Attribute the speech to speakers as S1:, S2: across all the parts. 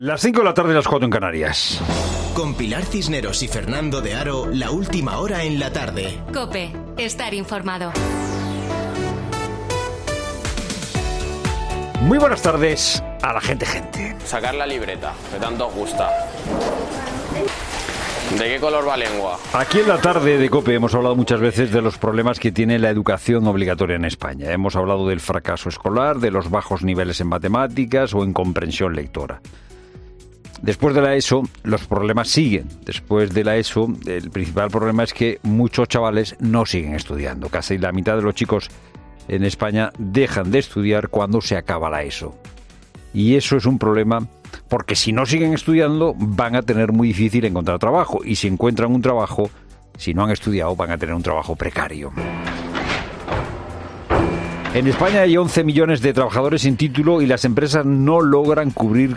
S1: Las 5 de la tarde, las 4 en Canarias.
S2: Con Pilar Cisneros y Fernando de Aro, la última hora en la tarde.
S3: COPE, estar informado.
S1: Muy buenas tardes a la gente.
S4: Sacar la libreta, que tanto os gusta. ¿De qué color va lengua?
S1: Aquí en la tarde de COPE hemos hablado muchas veces de los problemas que tiene la educación obligatoria en España. Hemos hablado del fracaso escolar, de los bajos niveles en matemáticas o en comprensión lectora. Después de la ESO, los problemas siguen. Después de la ESO, el principal problema es que muchos chavales no siguen estudiando. Casi la mitad de los chicos en España dejan de estudiar cuando se acaba la ESO. Y eso es un problema porque si no siguen estudiando van a tener muy difícil encontrar trabajo. Y si encuentran un trabajo, si no han estudiado, van a tener un trabajo precario. En España hay 11 millones de trabajadores sin título y las empresas no logran cubrir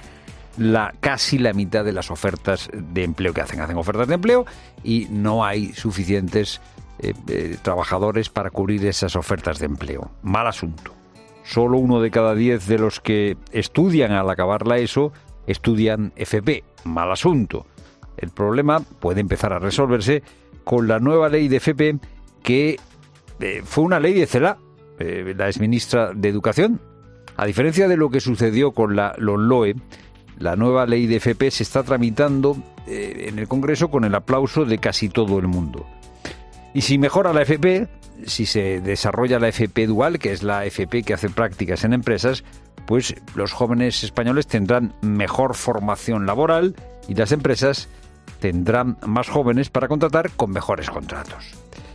S1: casi la mitad de las ofertas de empleo que hacen. Hacen ofertas de empleo y no hay suficientes trabajadores para cubrir esas ofertas de empleo. Mal asunto. Solo 1 de cada 10 de los que estudian al acabar la ESO estudian FP. Mal asunto. El problema puede empezar a resolverse con la nueva ley de FP que fue una ley de Celaá, la exministra de Educación. A diferencia de lo que sucedió con la LOMLOE, la nueva ley de FP se está tramitando en el Congreso con el aplauso de casi todo el mundo. Y si mejora la FP, si se desarrolla la FP dual, que es la FP que hace prácticas en empresas, pues los jóvenes españoles tendrán mejor formación laboral y las empresas tendrán más jóvenes para contratar con mejores contratos.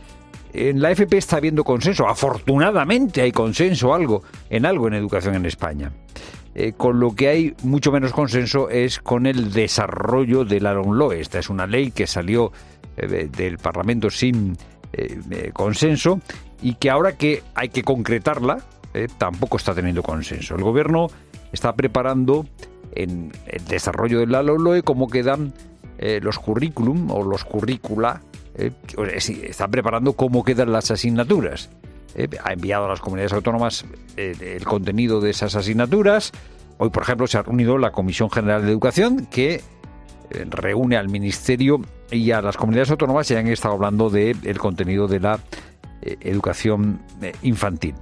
S1: En la FP está habiendo consenso. Afortunadamente hay consenso en educación en España. Con lo que hay mucho menos consenso es con el desarrollo de la LOMLOE. Esta es una ley que salió del Parlamento sin consenso y que ahora que hay que concretarla, tampoco está teniendo consenso. El gobierno está preparando en el desarrollo de la LOMLOE cómo quedan los currículum o los currícula. Está preparando cómo quedan las asignaturas. Ha enviado a las comunidades autónomas el contenido de esas asignaturas. Hoy, por ejemplo, se ha reunido la Comisión General de Educación que reúne al Ministerio y a las comunidades autónomas y han estado hablando del contenido de la educación infantil.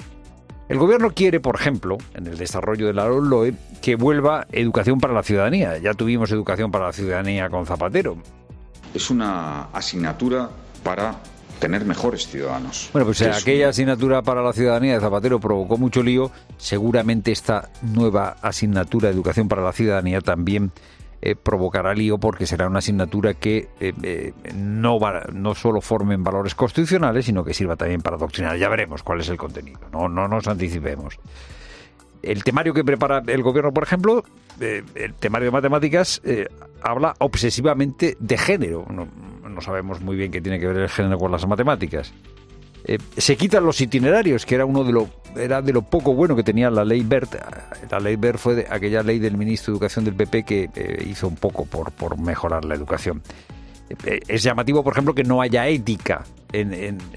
S1: El gobierno quiere, por ejemplo, en el desarrollo de la LOMLOE, que vuelva educación para la ciudadanía. Ya tuvimos educación para la ciudadanía con Zapatero.
S5: Es una asignatura para tener mejores ciudadanos.
S1: Bueno, pues aquella asignatura para la ciudadanía de Zapatero provocó mucho lío. Seguramente esta nueva asignatura de educación para la ciudadanía también provocará lío porque será una asignatura que no solo formen valores constitucionales, sino que sirva también para adoctrinar. Ya veremos cuál es el contenido. No nos anticipemos. El temario que prepara el gobierno, por ejemplo, el temario de matemáticas, habla obsesivamente de género. No sabemos muy bien qué tiene que ver el género con las matemáticas. Se quitan los itinerarios, que era de lo poco bueno que tenía la ley Wert. La ley Wert fue aquella ley del ministro de Educación del PP que hizo un poco por mejorar la educación. Es llamativo, por ejemplo, que no haya ética en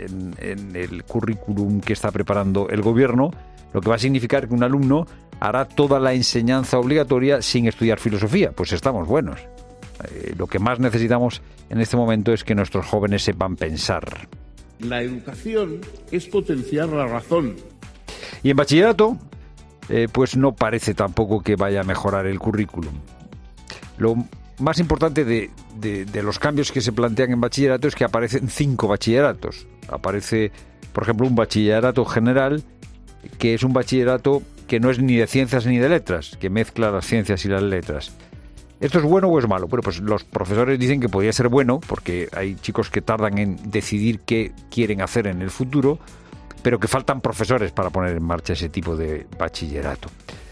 S1: el currículum que está preparando el gobierno, lo que va a significar que un alumno hará toda la enseñanza obligatoria sin estudiar filosofía. Pues estamos buenos. Lo que más necesitamos en este momento es que nuestros jóvenes sepan pensar.
S6: La educación es potenciar la razón.
S1: Y en bachillerato, pues no parece tampoco que vaya a mejorar el currículum. Lo más importante de los cambios que se plantean en bachillerato es que aparecen 5 bachilleratos. Aparece, por ejemplo, un bachillerato general, que es un bachillerato que no es ni de ciencias ni de letras, que mezcla las ciencias y las letras. ¿Esto es bueno o es malo? Bueno, pues los profesores dicen que podría ser bueno, porque hay chicos que tardan en decidir qué quieren hacer en el futuro, pero que faltan profesores para poner en marcha ese tipo de bachillerato.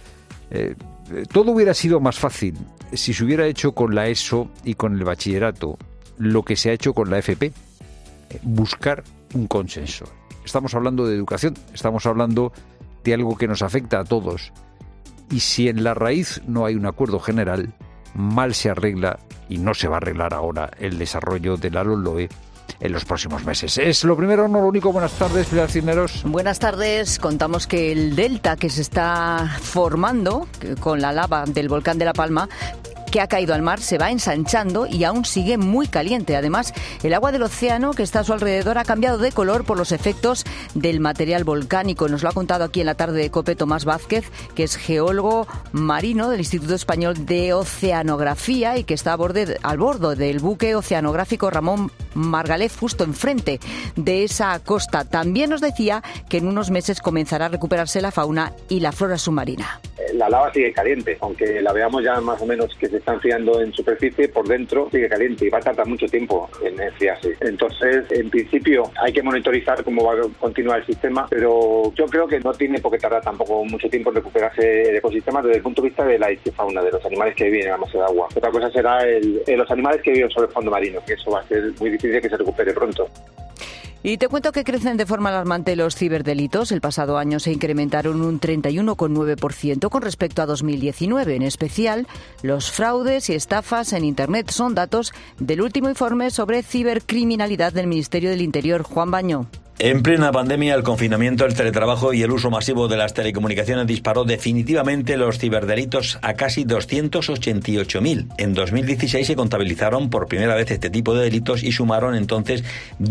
S1: Todo hubiera sido más fácil si se hubiera hecho con la ESO y con el bachillerato lo que se ha hecho con la FP, buscar un consenso. Estamos hablando de educación, estamos hablando de algo que nos afecta a todos, y si en la raíz no hay un acuerdo general, mal se arregla, y no se va a arreglar ahora, el desarrollo de la LOMLOE en los próximos meses. Es lo primero, no lo único. Buenas tardes, Pilar Cisneros.
S7: Buenas tardes. Contamos que el delta que se está formando con la lava del volcán de La Palma, que ha caído al mar, se va ensanchando y aún sigue muy caliente. Además, el agua del océano que está a su alrededor ha cambiado de color por los efectos del material volcánico. Nos lo ha contado aquí en la tarde de COPE Tomás Vázquez, que es geólogo marino del Instituto Español de Oceanografía y que está al bordo del buque oceanográfico Ramón Margalef, justo enfrente de esa costa. También nos decía que en unos meses comenzará a recuperarse la fauna y la flora submarina.
S8: La lava sigue caliente, aunque la veamos ya más o menos que se está enfriando en superficie, por dentro sigue caliente y va a tardar mucho tiempo en enfriarse. Entonces, en principio, hay que monitorizar cómo va a continuar el sistema, pero yo creo que no tiene por qué tardar tampoco mucho tiempo en recuperarse el ecosistema desde el punto de vista de la fauna, de los animales que viven en la masa de agua. Otra cosa será los animales que viven sobre el fondo marino, que eso va a ser muy difícil que se recupere pronto.
S7: Y te cuento que crecen de forma alarmante los ciberdelitos. El pasado año se incrementaron un 31,9% con respecto a 2019. En especial, los fraudes y estafas en Internet son datos del último informe sobre cibercriminalidad del Ministerio del Interior. Juan Baño.
S9: En plena pandemia, el confinamiento, el teletrabajo y el uso masivo de las telecomunicaciones disparó definitivamente los ciberdelitos a casi 288.000. En 2016 se contabilizaron por primera vez este tipo de delitos y sumaron entonces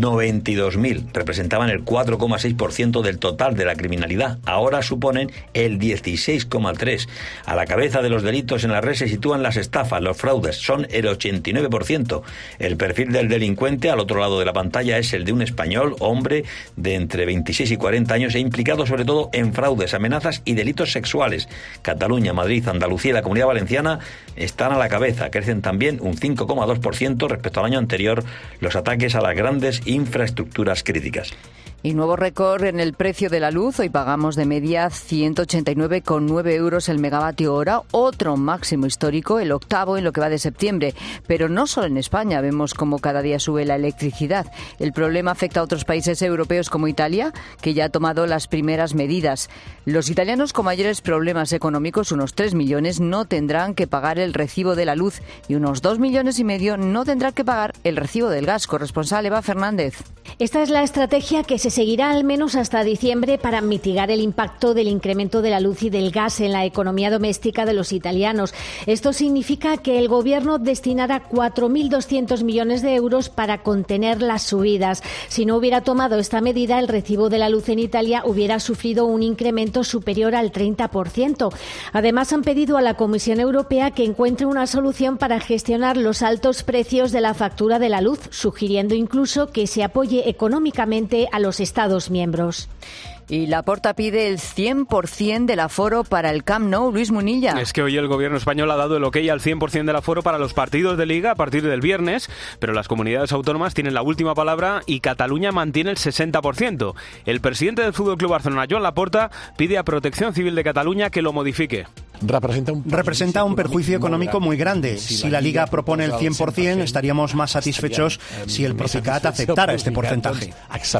S9: 92.000. Representaban el 4,6% del total de la criminalidad. Ahora suponen el 16,3%. A la cabeza de los delitos en la red se sitúan las estafas, los fraudes. Son el 89%. El perfil del delincuente al otro lado de la pantalla es el de un español, hombre, de entre 26 y 40 años e implicado sobre todo en fraudes, amenazas y delitos sexuales. Cataluña, Madrid, Andalucía y la Comunidad Valenciana están a la cabeza. Crecen también un 5,2% respecto al año anterior los ataques a las grandes infraestructuras críticas.
S7: Y nuevo récord en el precio de la luz. Hoy pagamos de media 189,9 euros el megavatio hora, otro máximo histórico, el octavo en lo que va de septiembre. Pero no solo en España vemos cómo cada día sube la electricidad. El problema afecta a otros países europeos como Italia, que ya ha tomado las primeras medidas. Los italianos con mayores problemas económicos, unos 3 millones, no tendrán que pagar el recibo de la luz y unos 2,5 millones no tendrán que pagar el recibo del gas. Corresponsal Eva Fernández.
S10: Esta es la estrategia que se seguirá al menos hasta diciembre para mitigar el impacto del incremento de la luz y del gas en la economía doméstica de los italianos. Esto significa que el gobierno destinará 4.200 millones de euros para contener las subidas. Si no hubiera tomado esta medida, el recibo de la luz en Italia hubiera sufrido un incremento superior al 30%. Además, han pedido a la Comisión Europea que encuentre una solución para gestionar los altos precios de la factura de la luz, sugiriendo incluso que se apoye económicamente a los Estados miembros.
S7: Y Laporta pide el 100% del aforo para el Camp Nou. Luis Munilla.
S11: Es que hoy el gobierno español ha dado el ok al 100% del aforo para los partidos de Liga a partir del viernes, pero las comunidades autónomas tienen la última palabra y Cataluña mantiene el 60%. El presidente del FC Barcelona, Joan Laporta, pide a Protección Civil de Cataluña que lo modifique.
S12: Representa un perjuicio económico muy grande. Si la Liga propone el 100%, estaríamos más satisfechos si el Procicat aceptara este porcentaje.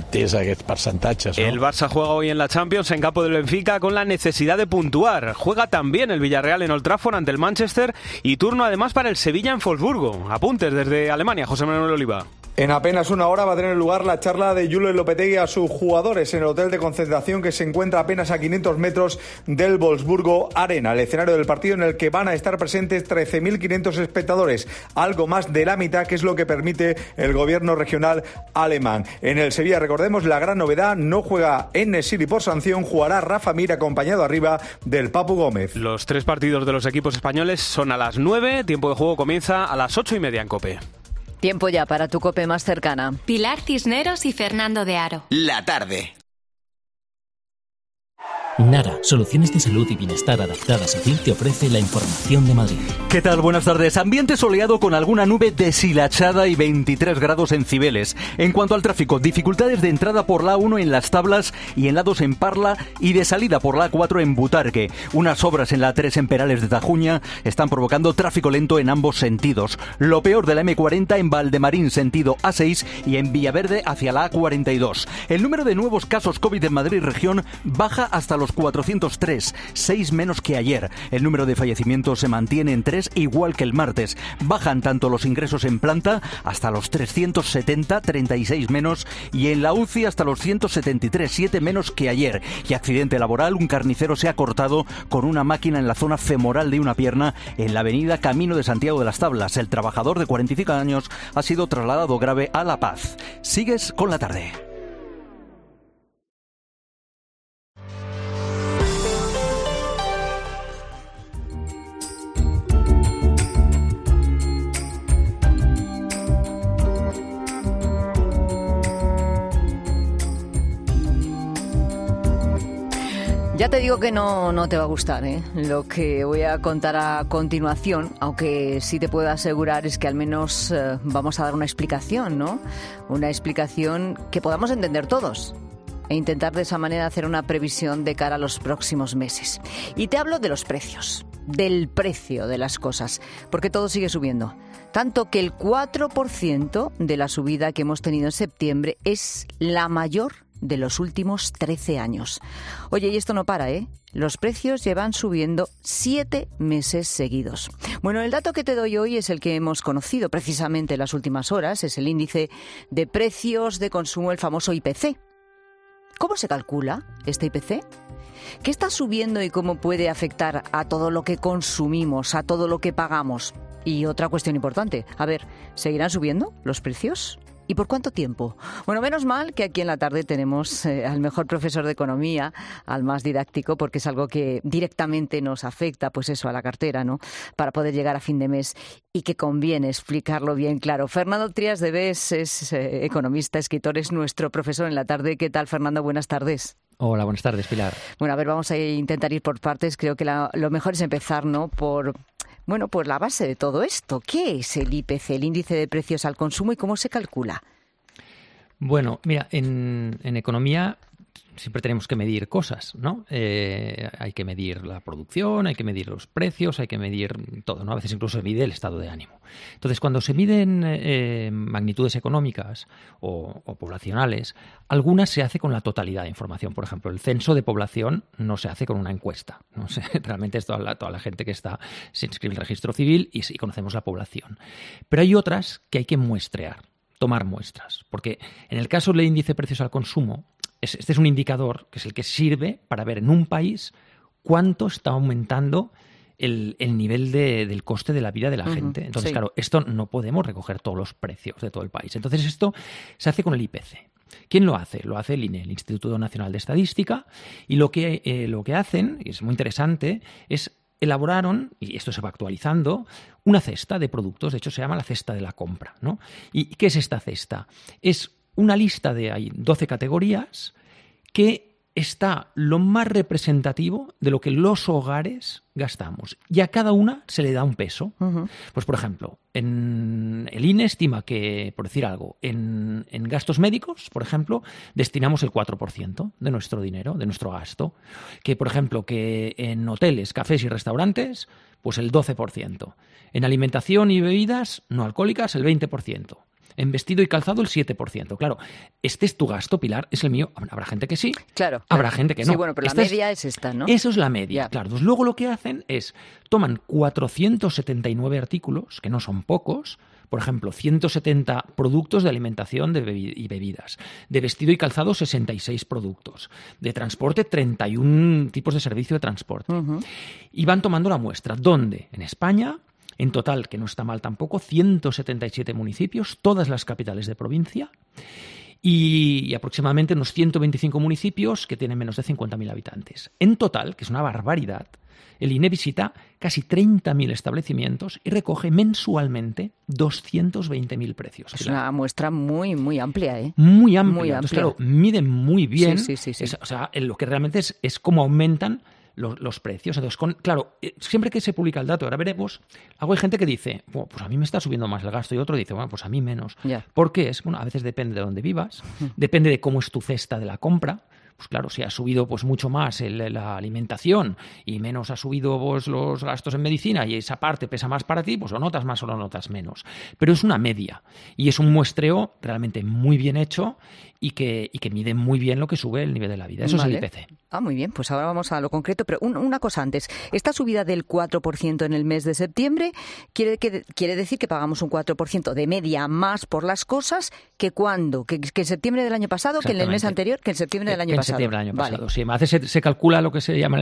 S11: El Barça juega hoy en la Champions en campo del Benfica con la necesidad de puntuar. Juega también el Villarreal en Old Trafford ante el Manchester y turno además para el Sevilla en Wolfsburgo. Apuntes desde Alemania, José Manuel Oliva.
S13: En apenas una hora va a tener lugar la charla de Julen Lopetegui a sus jugadores en el hotel de concentración que se encuentra apenas a 500 metros del Wolfsburgo Arena, el escenario del partido en el que van a estar presentes 13.500 espectadores, algo más de la mitad, que es lo que permite el gobierno regional alemán. En el Sevilla, recordemos, la gran novedad, no juega En-Nesyri por sanción, jugará Rafa Mir acompañado arriba del Papu Gómez.
S11: Los 3 partidos de los equipos españoles son a las 9, tiempo de juego comienza a las 8:30 en COPE.
S7: Tiempo ya para tu COPE más cercana.
S3: Pilar Cisneros y Fernando de Aro.
S2: La tarde.
S14: Nara, soluciones de salud y bienestar adaptadas a ti, te ofrece la información de Madrid.
S15: ¿Qué tal? Buenas tardes. Ambiente soleado con alguna nube deshilachada y 23 grados en Cibeles. En cuanto al tráfico, dificultades de entrada por la A1 en Las Tablas y en la 2 en Parla y de salida por la A4 en Butarque. Unas obras en la A3 en Perales de Tajuña están provocando tráfico lento en ambos sentidos. Lo peor de la M40 en Valdemarín sentido A6 y en Villaverde hacia la A42. El número de nuevos casos COVID en Madrid región baja hasta los los 403, 6 menos que ayer. El número de fallecimientos se mantiene en 3, igual que el martes. Bajan tanto los ingresos en planta hasta los 370, 36 menos, y en la UCI hasta los 173, 7 menos que ayer. Y accidente laboral, un carnicero se ha cortado con una máquina en la zona femoral de una pierna en la avenida Camino de Santiago de las Tablas. El trabajador de 45 años ha sido trasladado grave a La Paz. Sigues con la tarde.
S7: Ya te digo que no te va a gustar, lo que voy a contar a continuación, aunque sí te puedo asegurar es que al menos vamos a dar una explicación, ¿no? Una explicación que podamos entender todos e intentar de esa manera hacer una previsión de cara a los próximos meses. Y te hablo de los precios, del precio de las cosas, porque todo sigue subiendo. Tanto que el 4% de la subida que hemos tenido en septiembre es la mayor de los últimos 13 años. Oye, y esto no para, Los precios llevan subiendo 7 meses seguidos. Bueno, el dato que te doy hoy es el que hemos conocido precisamente en las últimas horas, es el índice de precios de consumo, el famoso IPC. ¿Cómo se calcula este IPC? ¿Qué está subiendo y cómo puede afectar a todo lo que consumimos, a todo lo que pagamos? Y otra cuestión importante, ¿seguirán subiendo los precios? ¿Y por cuánto tiempo? Bueno, menos mal que aquí en la tarde tenemos al mejor profesor de economía, al más didáctico, porque es algo que directamente nos afecta, pues eso, a la cartera, ¿no? Para poder llegar a fin de mes y que conviene explicarlo bien claro. Fernando Trías de Bes es economista, escritor, es nuestro profesor en la tarde. ¿Qué tal, Fernando? Buenas tardes.
S16: Hola, buenas tardes, Pilar.
S7: Bueno, vamos a intentar ir por partes. Creo que lo mejor es empezar, ¿no? Por la base de todo esto. ¿Qué es el IPC, el índice de precios al consumo, y cómo se calcula?
S16: Bueno, mira, en economía siempre tenemos que medir cosas, ¿no? Hay que medir la producción, hay que medir los precios, hay que medir todo, ¿no? A veces incluso se mide el estado de ánimo. Entonces, cuando se miden magnitudes económicas o poblacionales, algunas se hace con la totalidad de información. Por ejemplo, el censo de población no se hace con una encuesta, ¿no? Realmente es toda la gente que se inscribe en el registro civil y sí conocemos la población. Pero hay otras que hay que muestrear, tomar muestras, porque en el caso del índice de precios al consumo, este es un indicador que es el que sirve para ver en un país cuánto está aumentando el nivel del coste de la vida de la gente. Entonces, claro, esto no podemos recoger todos los precios de todo el país. Entonces, esto se hace con el IPC. ¿Quién lo hace? Lo hace el INE, el Instituto Nacional de Estadística, y lo que hacen, y es muy interesante, es elaboraron, y esto se va actualizando, una cesta de productos. De hecho, se llama la cesta de la compra, ¿no? ¿Y qué es esta cesta? Es una lista de 12 categorías que está lo más representativo de lo que los hogares gastamos. Y a cada una se le da un peso. Pues, por ejemplo, el INE estima que, por decir algo, en gastos médicos, por ejemplo, destinamos el 4% de nuestro dinero, de nuestro gasto. Que, por ejemplo, que en hoteles, cafés y restaurantes, pues el 12%. En alimentación y bebidas no alcohólicas, el 20%. En vestido y calzado el 7%. Claro, este es tu gasto, Pilar, es el mío. Habrá gente que sí, habrá gente que no.
S7: Sí, bueno, pero la media es esta, ¿no?
S16: Eso es la media, claro. Entonces, luego lo que hacen es, toman 479 artículos, que no son pocos, por ejemplo, 170 productos de alimentación y bebidas. De vestido y calzado, 66 productos. De transporte, 31 tipos de servicio de transporte. Y van tomando la muestra. ¿Dónde? En España. En total, que no está mal tampoco, 177 municipios, todas las capitales de provincia, y aproximadamente unos 125 municipios que tienen menos de 50.000 habitantes. En total, que es una barbaridad, el INE visita casi 30.000 establecimientos y recoge mensualmente 220.000 precios.
S7: Es una muestra muy, muy amplia, ¿eh?
S16: Muy amplia.
S7: Muy
S16: Entonces,
S7: amplia.
S16: claro, miden muy bien.
S7: Sí.
S16: O sea, lo que realmente es cómo aumentan los precios. Entonces, claro, siempre que se publica el dato, ahora veremos, luego hay gente que dice, pues a mí me está subiendo más el gasto, y otro dice, bueno, pues a mí menos.
S7: Ya.
S16: ¿Por qué es? Bueno, a veces depende de dónde vivas, depende de cómo es tu cesta de la compra, Pues claro, si ha subido pues mucho más la alimentación y menos ha subido pues, los gastos en medicina y esa parte pesa más para ti, pues lo notas más o lo notas menos. Pero es una media y es un muestreo realmente muy bien hecho y que mide muy bien lo que sube el nivel de la vida. Eso es el IPC.
S7: Muy bien, pues ahora vamos a lo concreto, pero una cosa antes. Esta subida del 4% en el mes de septiembre quiere decir que pagamos un 4% de media más por las cosas que cuando, que en septiembre del año pasado, que en el mes anterior, que en septiembre del año pasado.
S16: En septiembre del año pasado, sí. A veces se calcula lo que se llama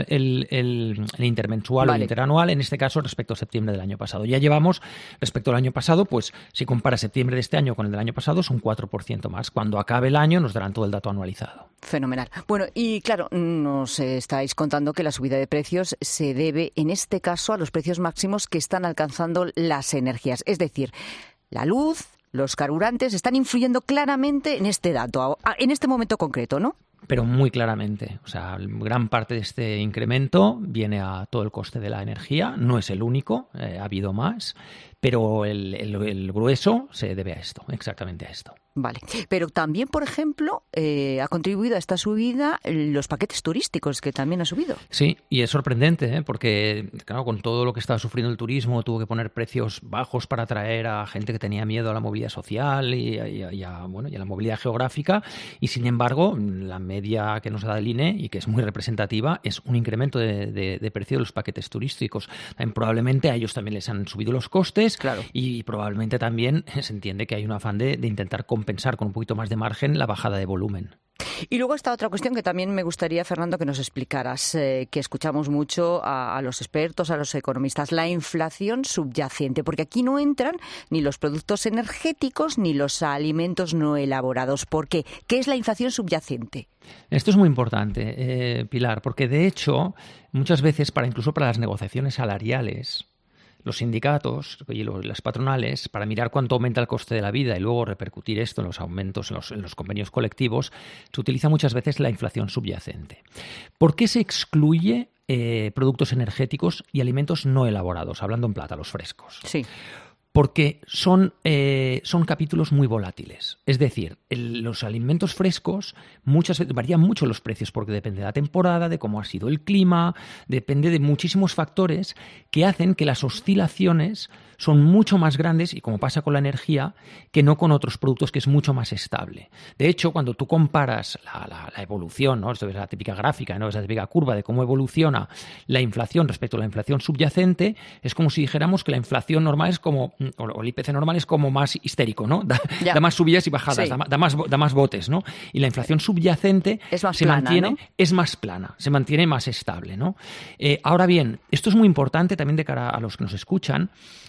S16: el intermensual o el interanual, en este caso respecto a septiembre del año pasado. Ya llevamos, respecto al año pasado, pues si compara septiembre de este año con el del año pasado, es un 4% más. Cuando acabe el año nos darán todo el dato anualizado.
S7: Fenomenal. Bueno, y claro, nos estáis contando que la subida de precios se debe, en este caso, a los precios máximos que están alcanzando las energías. Es decir, la luz, los carburantes están influyendo claramente en este dato, en este momento concreto, ¿no?
S16: Pero muy claramente. O sea, gran parte de este incremento viene a todo el coste de la energía. No es el único, ha habido más, pero el grueso se debe a esto, exactamente a esto.
S7: Vale, pero también, por ejemplo, ha contribuido a esta subida los paquetes turísticos, que también ha subido.
S16: Sí, y es sorprendente, porque claro, con todo lo que estaba sufriendo el turismo, tuvo que poner precios bajos para atraer a gente que tenía miedo a la movilidad social y a la movilidad geográfica, y sin embargo, la media que nos da el INE, y que es muy representativa, es un incremento de precio de los paquetes turísticos. También, probablemente a ellos también les han subido los costes,
S7: claro.
S16: Y probablemente también se entiende que hay un afán de intentar compensar con un poquito más de margen la bajada de volumen.
S7: Y luego está otra cuestión que también me gustaría, Fernando, que nos explicaras, que escuchamos mucho a los expertos, a los economistas, la inflación subyacente, porque aquí no entran ni los productos energéticos ni los alimentos no elaborados. ¿Por qué? ¿Qué es la inflación subyacente?
S16: Esto es muy importante, Pilar, porque de hecho, muchas veces, incluso para las negociaciones salariales, los sindicatos y las patronales, para mirar cuánto aumenta el coste de la vida y luego repercutir esto en los aumentos en los convenios colectivos, se utiliza muchas veces la inflación subyacente. ¿Por qué se excluye productos energéticos y alimentos no elaborados? Hablando en plata, los frescos.
S7: Sí.
S16: Porque son capítulos muy volátiles. Es decir, los alimentos frescos muchas veces varían mucho los precios porque depende de la temporada, de cómo ha sido el clima, depende de muchísimos factores que hacen que las oscilaciones son mucho más grandes, y como pasa con la energía, que no con otros productos, que es mucho más estable. De hecho, cuando tú comparas la evolución, ¿no? Esto es la típica gráfica, ¿no? Es la típica curva de cómo evoluciona la inflación respecto a la inflación subyacente, es como si dijéramos que la inflación normal es como, o el IPC normal es como más histérico, ¿no? Da más subidas y bajadas, sí. da más botes, ¿no? Y la inflación subyacente
S7: es más plana,
S16: se mantiene más estable, ¿no? Ahora bien, esto es muy importante también de cara a los que nos escuchan.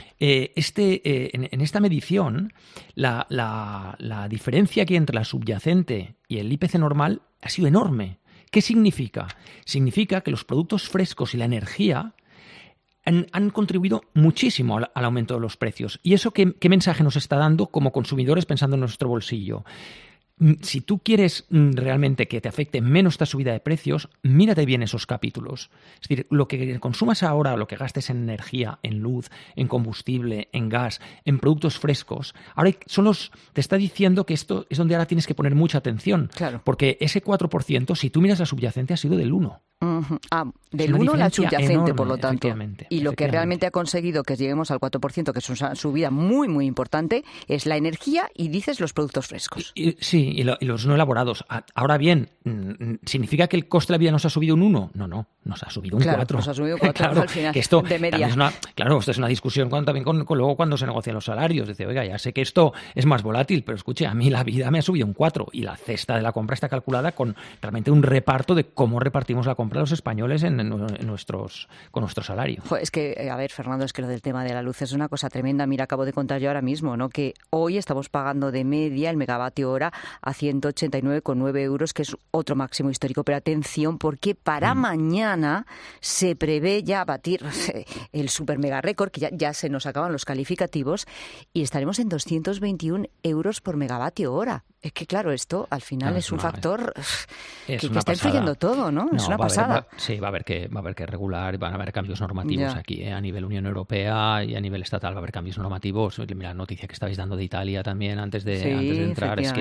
S16: En esta medición, la diferencia que hay entre la subyacente y el IPC normal ha sido enorme. ¿Qué significa? Significa que los productos frescos y la energía han contribuido muchísimo al aumento de los precios. ¿Y eso qué mensaje nos está dando como consumidores pensando en nuestro bolsillo? Si tú quieres realmente que te afecte menos esta subida de precios, mírate bien esos capítulos. Es decir, lo que consumas ahora, lo que gastes en energía, en luz, en combustible, en gas, en productos frescos, ahora te está diciendo que esto es donde ahora tienes que poner mucha atención.
S7: Claro.
S16: Porque ese 4%, si tú miras la subyacente, ha sido del 1%.
S7: Uh-huh. Del 1 la subyacente, enorme, por lo tanto. Y lo que realmente ha conseguido que lleguemos al 4%, que es una subida muy, muy importante, es la energía y dices los productos frescos.
S16: Sí, y los no elaborados. Ahora bien, ¿significa que el coste de la vida nos ha subido un 1? No, nos ha subido un 4.
S7: Nos ha subido un 4
S16: claro,
S7: al final,
S16: que esto
S7: de media.
S16: Esto es una discusión también luego cuando se negocian los salarios. Dice, oiga, ya sé que esto es más volátil, pero escuche, a mí la vida me ha subido un 4 y la cesta de la compra está calculada con realmente un reparto de cómo repartimos la compra de los españoles con nuestro salario.
S7: Es que, a ver, Fernando, es que lo del tema de la luz es una cosa tremenda. Mira, acabo de contar yo ahora mismo, ¿no? Que hoy estamos pagando de media el megavatio hora a 189,9 euros, que es otro máximo histórico. Pero atención, porque para mañana se prevé ya batir el super mega récord, que ya se nos acaban los calificativos, y estaremos en 221 euros por megavatio hora. Es que, claro, esto al final es un factor que está influyendo todo, ¿no? Es una pasada.
S16: Va a haber que regular, van a haber cambios normativos aquí, a nivel Unión Europea y a nivel estatal va a haber cambios normativos. Mira, la noticia que estabais dando de Italia también antes de entrar es que están todos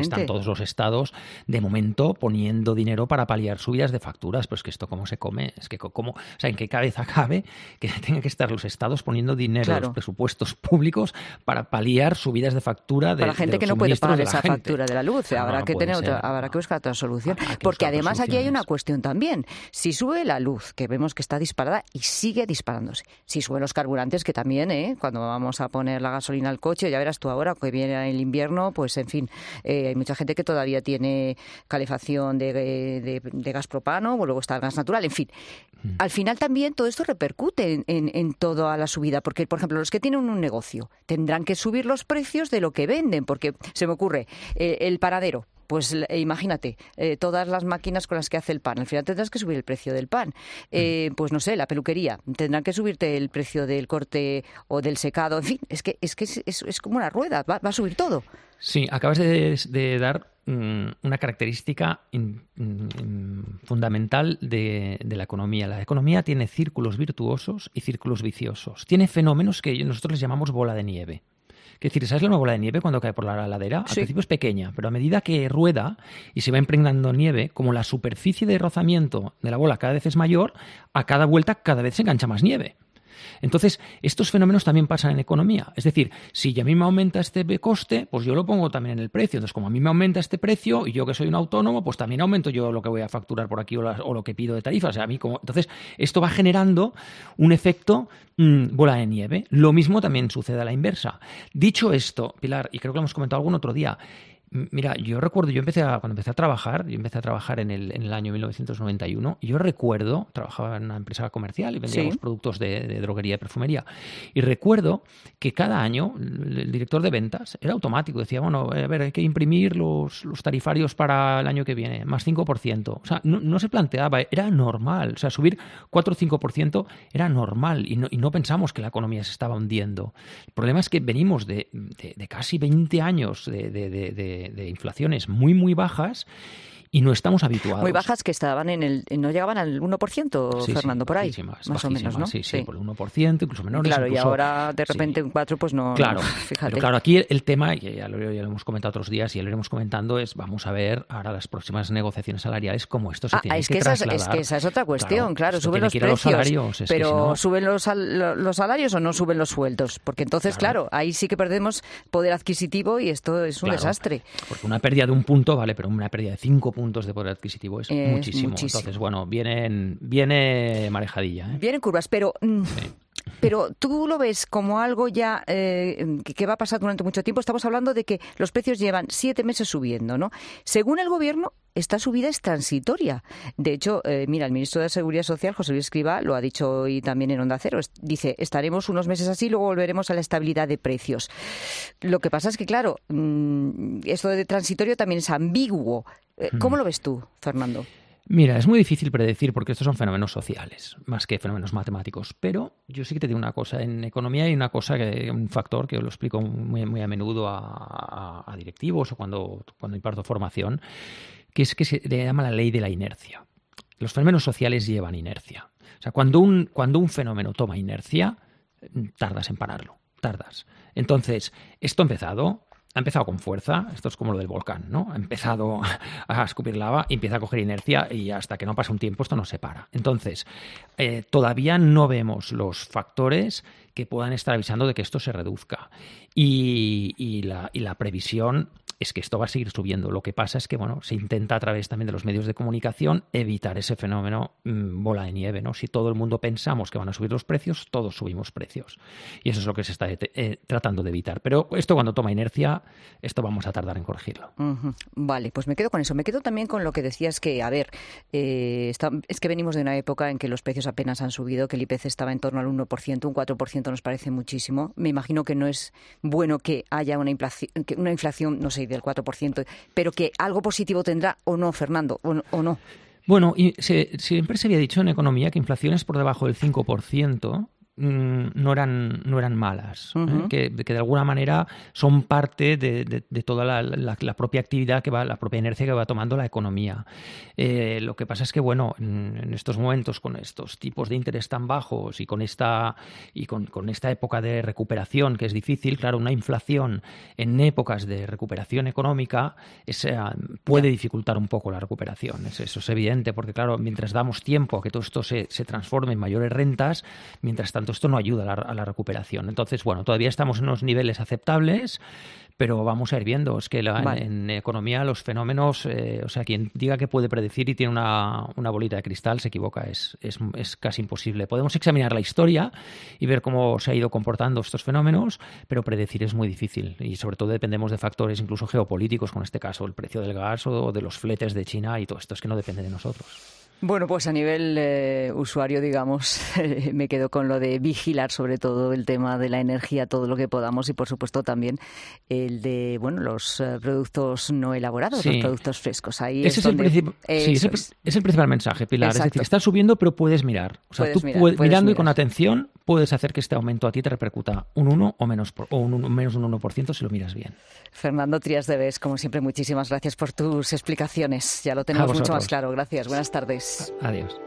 S16: todos los estados, de momento, poniendo dinero para paliar subidas de facturas. Pero es que esto cómo se come, es que cómo, o sea, en qué cabeza cabe que tengan que estar los estados poniendo dinero en los presupuestos públicos para paliar subidas de factura
S7: para gente que no puede pagar esa factura de la luz. Habrá que buscar otra solución. Porque además aquí hay una cuestión también. Si sube la luz, que vemos que está disparada y sigue disparándose. Si suben los carburantes, que también, cuando vamos a poner la gasolina al coche, ya verás tú ahora que viene el invierno, pues en fin, hay mucha gente que todavía tiene calefacción de gas propano, o luego está el gas natural, en fin. Al final también todo esto repercute en toda la subida, porque, por ejemplo, los que tienen un negocio tendrán que subir los precios de lo que venden, porque se me ocurre, el panadero, pues imagínate, todas las máquinas con las que hace el pan, al final tendrás que subir el precio del pan. Pues no sé, la peluquería, tendrán que subirte el precio del corte o del secado, en fin, es que es como una rueda, va a subir todo.
S16: Sí, acabas de dar una característica fundamental de la economía. La economía tiene círculos virtuosos y círculos viciosos. Tiene fenómenos que nosotros les llamamos bola de nieve. Es decir, ¿sabes una bola de nieve cuando cae por la ladera? Al principio es pequeña, pero a medida que rueda y se va impregnando nieve, como la superficie de rozamiento de la bola cada vez es mayor, a cada vuelta cada vez se engancha más nieve. Entonces, estos fenómenos también pasan en economía. Es decir, si a mí me aumenta este coste, pues yo lo pongo también en el precio. Entonces, como a mí me aumenta este precio y yo que soy un autónomo, pues también aumento yo lo que voy a facturar por aquí o lo que pido de tarifa. O sea, entonces, esto va generando un efecto bola de nieve. Lo mismo también sucede a la inversa. Dicho esto, Pilar, y creo que lo hemos comentado algún otro día, mira, yo recuerdo, cuando empecé a trabajar en el año 1991, y yo recuerdo, trabajaba en una empresa comercial y vendíamos productos de droguería y perfumería, y recuerdo que cada año el director de ventas era automático, decía, bueno, a ver, hay que imprimir los tarifarios para el año que viene, más 5%. O sea, no se planteaba, era normal, o sea, subir 4 o 5% era normal, y no pensamos que la economía se estaba hundiendo. El problema es que venimos de casi 20 años de inflaciones muy, muy bajas y no estamos habituados.
S7: Muy bajas, que estaban no llegaban al 1%, sí, Fernando, por ahí, más o menos, ¿no?
S16: Sí, por el 1%, incluso menores.
S7: Claro, y ahora de repente un 4%, pues no.
S16: Claro,
S7: fíjate.
S16: Pero claro, aquí el tema, y ya lo hemos comentado otros días y ya lo iremos comentando, es vamos a ver ahora las próximas negociaciones salariales cómo esto se tiene que trasladar.
S7: Es que esa es otra cuestión, claro, suben los precios,
S16: salarios,
S7: pero si no, ¿suben los salarios o no suben los sueldos? Porque entonces, claro, ahí sí que perdemos poder adquisitivo y esto es un desastre.
S16: Porque una pérdida de un punto, vale, pero una pérdida de 5 puntos de poder adquisitivo es muchísimo. Entonces, bueno, viene marejadilla.
S7: Vienen curvas, pero... Pero tú lo ves como algo ya que va a pasar durante mucho tiempo. Estamos hablando de que los precios llevan 7 meses subiendo, ¿no? Según el Gobierno, esta subida es transitoria. De hecho, mira, el ministro de Seguridad Social, José Luis Escrivá, lo ha dicho hoy también en Onda Cero. Dice, estaremos unos meses así, luego volveremos a la estabilidad de precios. Lo que pasa es que, claro, esto de transitorio también es ambiguo. ¿Cómo lo ves tú, Fernando?
S16: Mira, es muy difícil predecir porque estos son fenómenos sociales, más que fenómenos matemáticos. Pero yo sí que te digo una cosa. En economía hay un factor que lo explico muy, muy a menudo a directivos o cuando imparto formación, que es que se le llama la ley de la inercia. Los fenómenos sociales llevan inercia. O sea, cuando un fenómeno toma inercia, tardas en pararlo. Entonces, esto ha empezado con fuerza, esto es como lo del volcán, ¿no? Ha empezado a escupir lava y empieza a coger inercia y hasta que no pasa un tiempo esto no se para. Entonces, todavía no vemos los factores que puedan estar avisando de que esto se reduzca. Y la previsión es que esto va a seguir subiendo. Lo que pasa es que, bueno, se intenta a través también de los medios de comunicación evitar ese fenómeno bola de nieve, ¿no? Si todo el mundo pensamos que van a subir los precios, todos subimos precios. Y eso es lo que se está tratando de evitar. Pero esto cuando toma inercia, esto vamos a tardar en corregirlo.
S7: Vale, pues me quedo con eso. Me quedo también con lo que decías que, a ver, es que venimos de una época en que los precios apenas han subido, que el IPC estaba en torno al 1%, un 4% nos parece muchísimo. Me imagino que no es bueno que haya una inflación, no sé, del 4%, pero que algo positivo tendrá o no, Fernando, o no.
S16: Bueno, y siempre se había dicho en economía que inflaciones por debajo del 5%, no eran malas, que de alguna manera son parte de toda la propia actividad la propia inercia que va tomando la economía. Lo que pasa es que, bueno, en estos momentos, con estos tipos de interés tan bajos y con esta época de recuperación que es difícil, claro, una inflación en épocas de recuperación económica puede dificultar un poco la recuperación. Eso es evidente, porque claro, mientras damos tiempo a que todo esto se transforme en mayores rentas, mientras tanto esto no ayuda a la recuperación. Entonces, bueno, todavía estamos en unos niveles aceptables, pero vamos a ir viendo. Es que en economía los fenómenos, quien diga que puede predecir y tiene una bolita de cristal se equivoca, es casi imposible. Podemos examinar la historia y ver cómo se ha ido comportando estos fenómenos, pero predecir es muy difícil y sobre todo dependemos de factores incluso geopolíticos, con este caso el precio del gas o de los fletes de China, y todo esto es que no depende de nosotros.
S7: Bueno, pues a nivel usuario, digamos, me quedo con lo de vigilar sobre todo el tema de la energía, todo lo que podamos, y por supuesto también el de los productos no elaborados, los productos frescos. Ahí es el principal mensaje, Pilar.
S16: Exacto. Es decir, está subiendo, pero puedes mirar. O sea, puedes mirando y con atención puedes hacer que este aumento a ti te repercuta un 1 o menos un 1% si lo miras bien.
S7: Fernando Trías de Bes, como siempre, muchísimas gracias por tus explicaciones. Ya lo tenemos mucho más claro. Gracias. Buenas tardes.
S16: Adiós.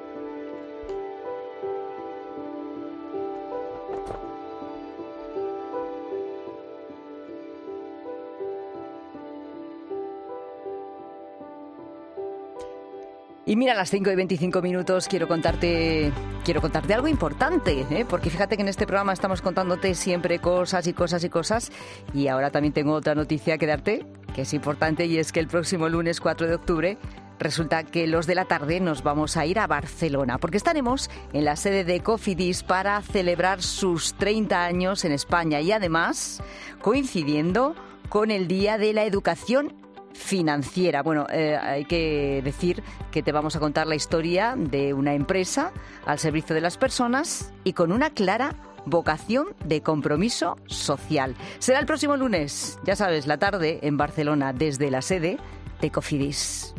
S7: Y mira, a las 5:25 quiero contarte algo importante, porque fíjate que en este programa estamos contándote siempre cosas, y ahora también tengo otra noticia que darte, que es importante, y es que el próximo lunes 4 de octubre resulta que los de la tarde nos vamos a ir a Barcelona, porque estaremos en la sede de Cofidis para celebrar sus 30 años en España y además coincidiendo con el Día de la Educación Financiera. Bueno, hay que decir que te vamos a contar la historia de una empresa al servicio de las personas y con una clara vocación de compromiso social. Será el próximo lunes, ya sabes, la tarde en Barcelona, desde la sede de Cofidis.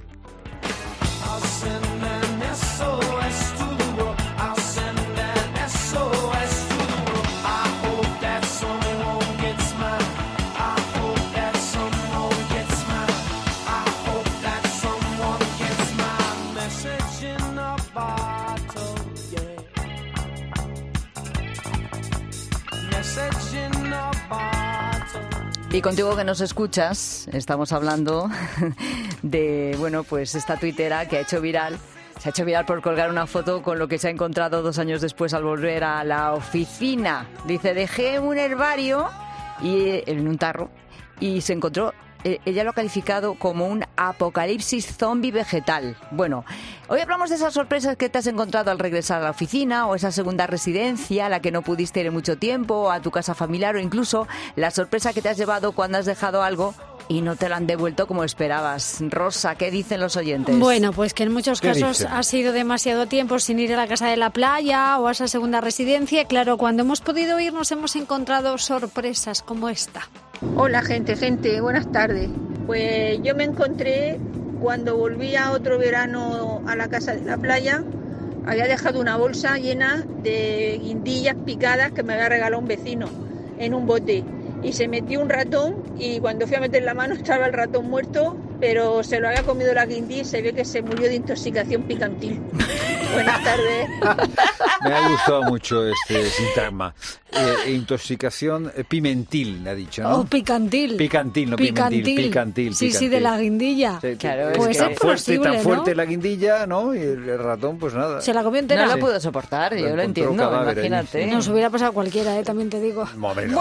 S7: Y contigo que nos escuchas, estamos hablando de, pues esta tuitera que se ha hecho viral por colgar una foto con lo que se ha encontrado 2 años después al volver a la oficina. Dice, dejé un herbario en un tarro y se encontró, ella lo ha calificado como un apocalipsis zombie vegetal. Bueno, hoy hablamos de esas sorpresas que te has encontrado al regresar a la oficina, o esa segunda residencia a la que no pudiste ir en mucho tiempo, o a tu casa familiar, o incluso la sorpresa que te has llevado cuando has dejado algo y no te lo han devuelto como esperabas. Rosa, ¿qué dicen los oyentes?
S17: Bueno, pues que en muchos casos ha sido demasiado tiempo sin ir a la casa de la playa o a esa segunda residencia. Claro, cuando hemos podido ir nos hemos encontrado sorpresas como esta.
S18: Hola gente, buenas tardes. Pues yo me encontré cuando volví a otro verano a la casa de la playa, había dejado una bolsa llena de guindillas picadas que me había regalado un vecino en un bote. Y se metió un ratón y cuando fui a meter la mano estaba el ratón muerto, pero se lo había comido la guindilla y se ve que se murió de intoxicación picantil. Buenas tardes.
S1: Me ha gustado mucho este sintagma. Intoxicación pimentil, ha dicho, ¿no?
S17: Oh, picantil.
S1: Picantil, no pimentil, picantil.
S17: Sí, de la guindilla.
S1: Sí,
S17: claro, pues es posible,
S1: tan fuerte la guindilla, ¿no? Y el ratón, pues nada.
S17: Se la comió entera.
S7: No lo pudo soportar, yo lo entiendo, imagínate.
S17: Nos hubiera pasado cualquiera, también te digo.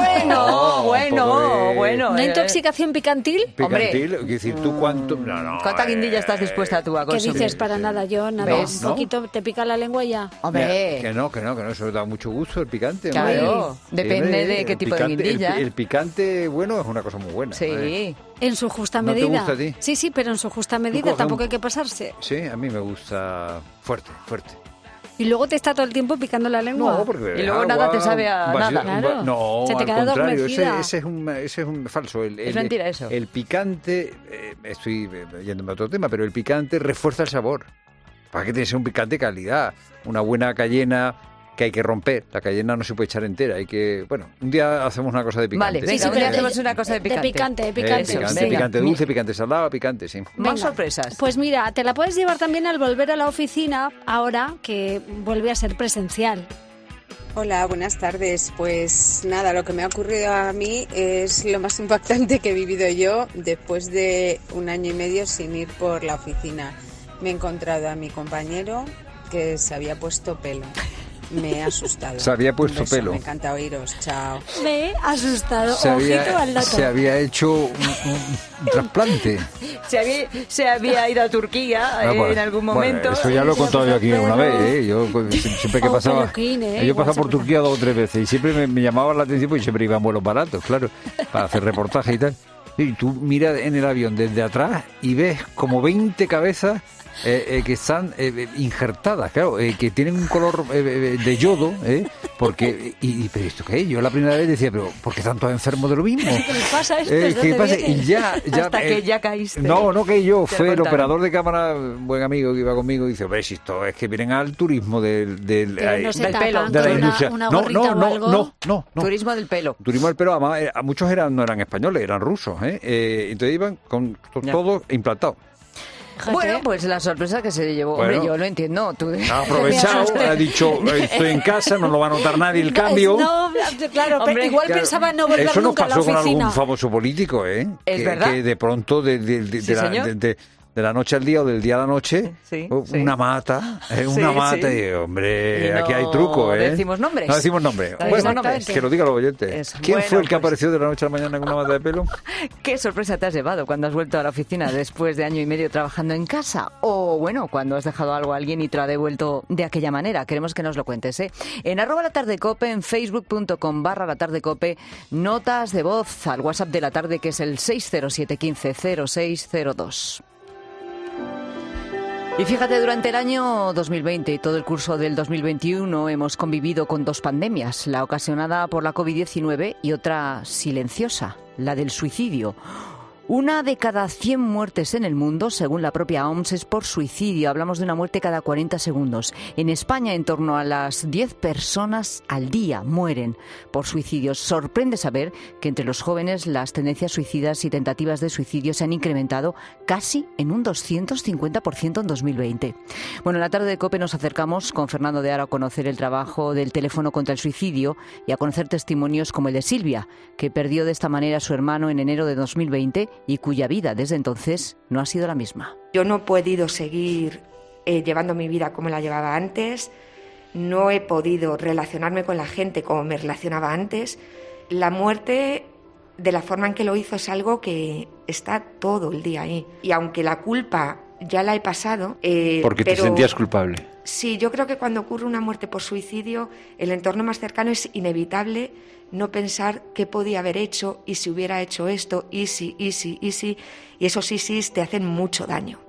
S7: Bueno.
S17: ¿Una intoxicación picantil?
S1: Picantil, es decir, ¿tú cuánto? No,
S7: ¿cuánta guindilla estás dispuesta tú a consumir?
S17: ¿Qué dices? Para nada, yo nada. Un poquito, te pica la lengua y ya.
S7: Hombre.
S1: Que no, eso da mucho gusto, el picante.
S7: Claro, depende de qué tipo de guindilla.
S1: El picante, bueno, es una cosa muy buena.
S7: Sí.
S17: En su justa medida.
S1: ¿No te gusta a ti?
S17: Sí, pero en su justa medida, tampoco hay que pasarse.
S1: Sí, a mí me gusta fuerte.
S17: Y luego te está todo el tiempo picando la lengua.
S1: No, porque
S7: y luego nada te sabe a nada.
S17: Claro.
S1: No,
S17: se te queda
S1: al contrario,
S17: adormecida.
S1: ese es un falso.
S7: Es mentira eso.
S1: El picante, estoy yéndome a otro tema, pero el picante refuerza el sabor. ¿Para qué tienes un picante de calidad? Una buena cayena que hay que romper. La cayena no se puede echar entera. Hay que, bueno, un día hacemos una cosa de picante.
S7: Vale, venga, un día hacemos una cosa de picante.
S17: De picante.
S1: Picante dulce, picante salado, picante, sí.
S7: Más sorpresas.
S17: Pues mira, te la puedes llevar también al volver a la oficina ahora que vuelve a ser presencial.
S19: Hola, buenas tardes. Pues nada, lo que me ha ocurrido a mí es lo más impactante que he vivido yo después de 1 año y medio sin ir por la oficina. Me he encontrado a mi compañero que se había puesto pelo. Me he asustado.
S1: Se había puesto pelo.
S19: Me encanta oíros. Chao.
S17: Me he asustado.
S1: Ojito
S17: al dato.
S1: Se había hecho un trasplante.
S7: Se había ido a Turquía en algún momento.
S1: Bueno, eso ya lo he contado yo aquí una vez. Yo siempre que pasaba, yo pasaba por Turquía 2 o 3 veces y siempre me llamaba la atención porque siempre iban vuelos baratos, claro, para hacer reportaje y tal. Y tú miras en el avión desde atrás y ves como 20 cabezas que están injertadas, claro, que tienen un color de yodo, porque pero ¿esto qué es? Yo la primera vez decía, pero ¿por qué están todos enfermos de lo mismo?
S17: ¿Qué les pasa esto?
S1: ¿Qué pasa? Y ya
S7: hasta que ya caíste.
S1: No caí yo, fue el operador de cámara, buen amigo que iba conmigo, y dice, hombre, si esto es que vienen al turismo del
S17: pelo,
S1: de la industria. No.
S7: Turismo del pelo.
S1: Turismo del pelo, además, muchos no eran españoles, eran rusos, entonces iban con todo implantado.
S7: Bueno, pues la sorpresa que se llevó.
S1: Bueno,
S7: hombre, yo lo entiendo. Tú
S1: ha aprovechado, ha dicho, estoy en casa, no lo va a notar nadie el cambio.
S17: No, claro, hombre, igual pensaba no volver
S1: eso
S17: nunca a la oficina.
S1: Eso nos pasó con algún famoso político,
S7: ¿Es verdad?
S1: Que de pronto, de la noche al día o del día a la noche, una mata, y hombre, aquí hay truco,
S7: decimos nombres.
S1: No decimos nombre. Bueno, que lo digan los oyentes. ¿Quién fue el que apareció de la noche a la mañana con una mata de pelo?
S7: ¿Qué sorpresa te has llevado cuando has vuelto a la oficina después de 1 año y medio trabajando en casa? O bueno, cuando has dejado algo a alguien y te lo ha devuelto de aquella manera. Queremos que nos lo cuentes, En @latardecope, en facebook.com/latardecope, notas de voz al WhatsApp de la tarde, que es el 607 15 0602. Y fíjate, durante el año 2020 y todo el curso del 2021 hemos convivido con 2 pandemias, la ocasionada por la COVID-19 y otra silenciosa, la del suicidio. 1 de cada 100 muertes en el mundo, según la propia OMS, es por suicidio. Hablamos de una muerte cada 40 segundos. En España, en torno a las 10 personas al día mueren por suicidio. Sorprende saber que entre los jóvenes las tendencias suicidas y tentativas de suicidio se han incrementado casi en un 250% en 2020. Bueno, en la tarde de COPE nos acercamos con Fernando de Aro a conocer el trabajo del teléfono contra el suicidio y a conocer testimonios como el de Silvia, que perdió de esta manera a su hermano en enero de 2020 y cuya vida desde entonces no ha sido la misma.
S20: Yo no he podido seguir llevando mi vida como la llevaba antes, no he podido relacionarme con la gente como me relacionaba antes. La muerte, de la forma en que lo hizo, es algo que está todo el día ahí. Y aunque la culpa ya la he pasado...
S1: Porque te sentías culpable.
S20: Sí, yo creo que cuando ocurre una muerte por suicidio, el entorno más cercano es inevitable no pensar qué podía haber hecho y si hubiera hecho esto, y si, y esos sí te hacen mucho daño.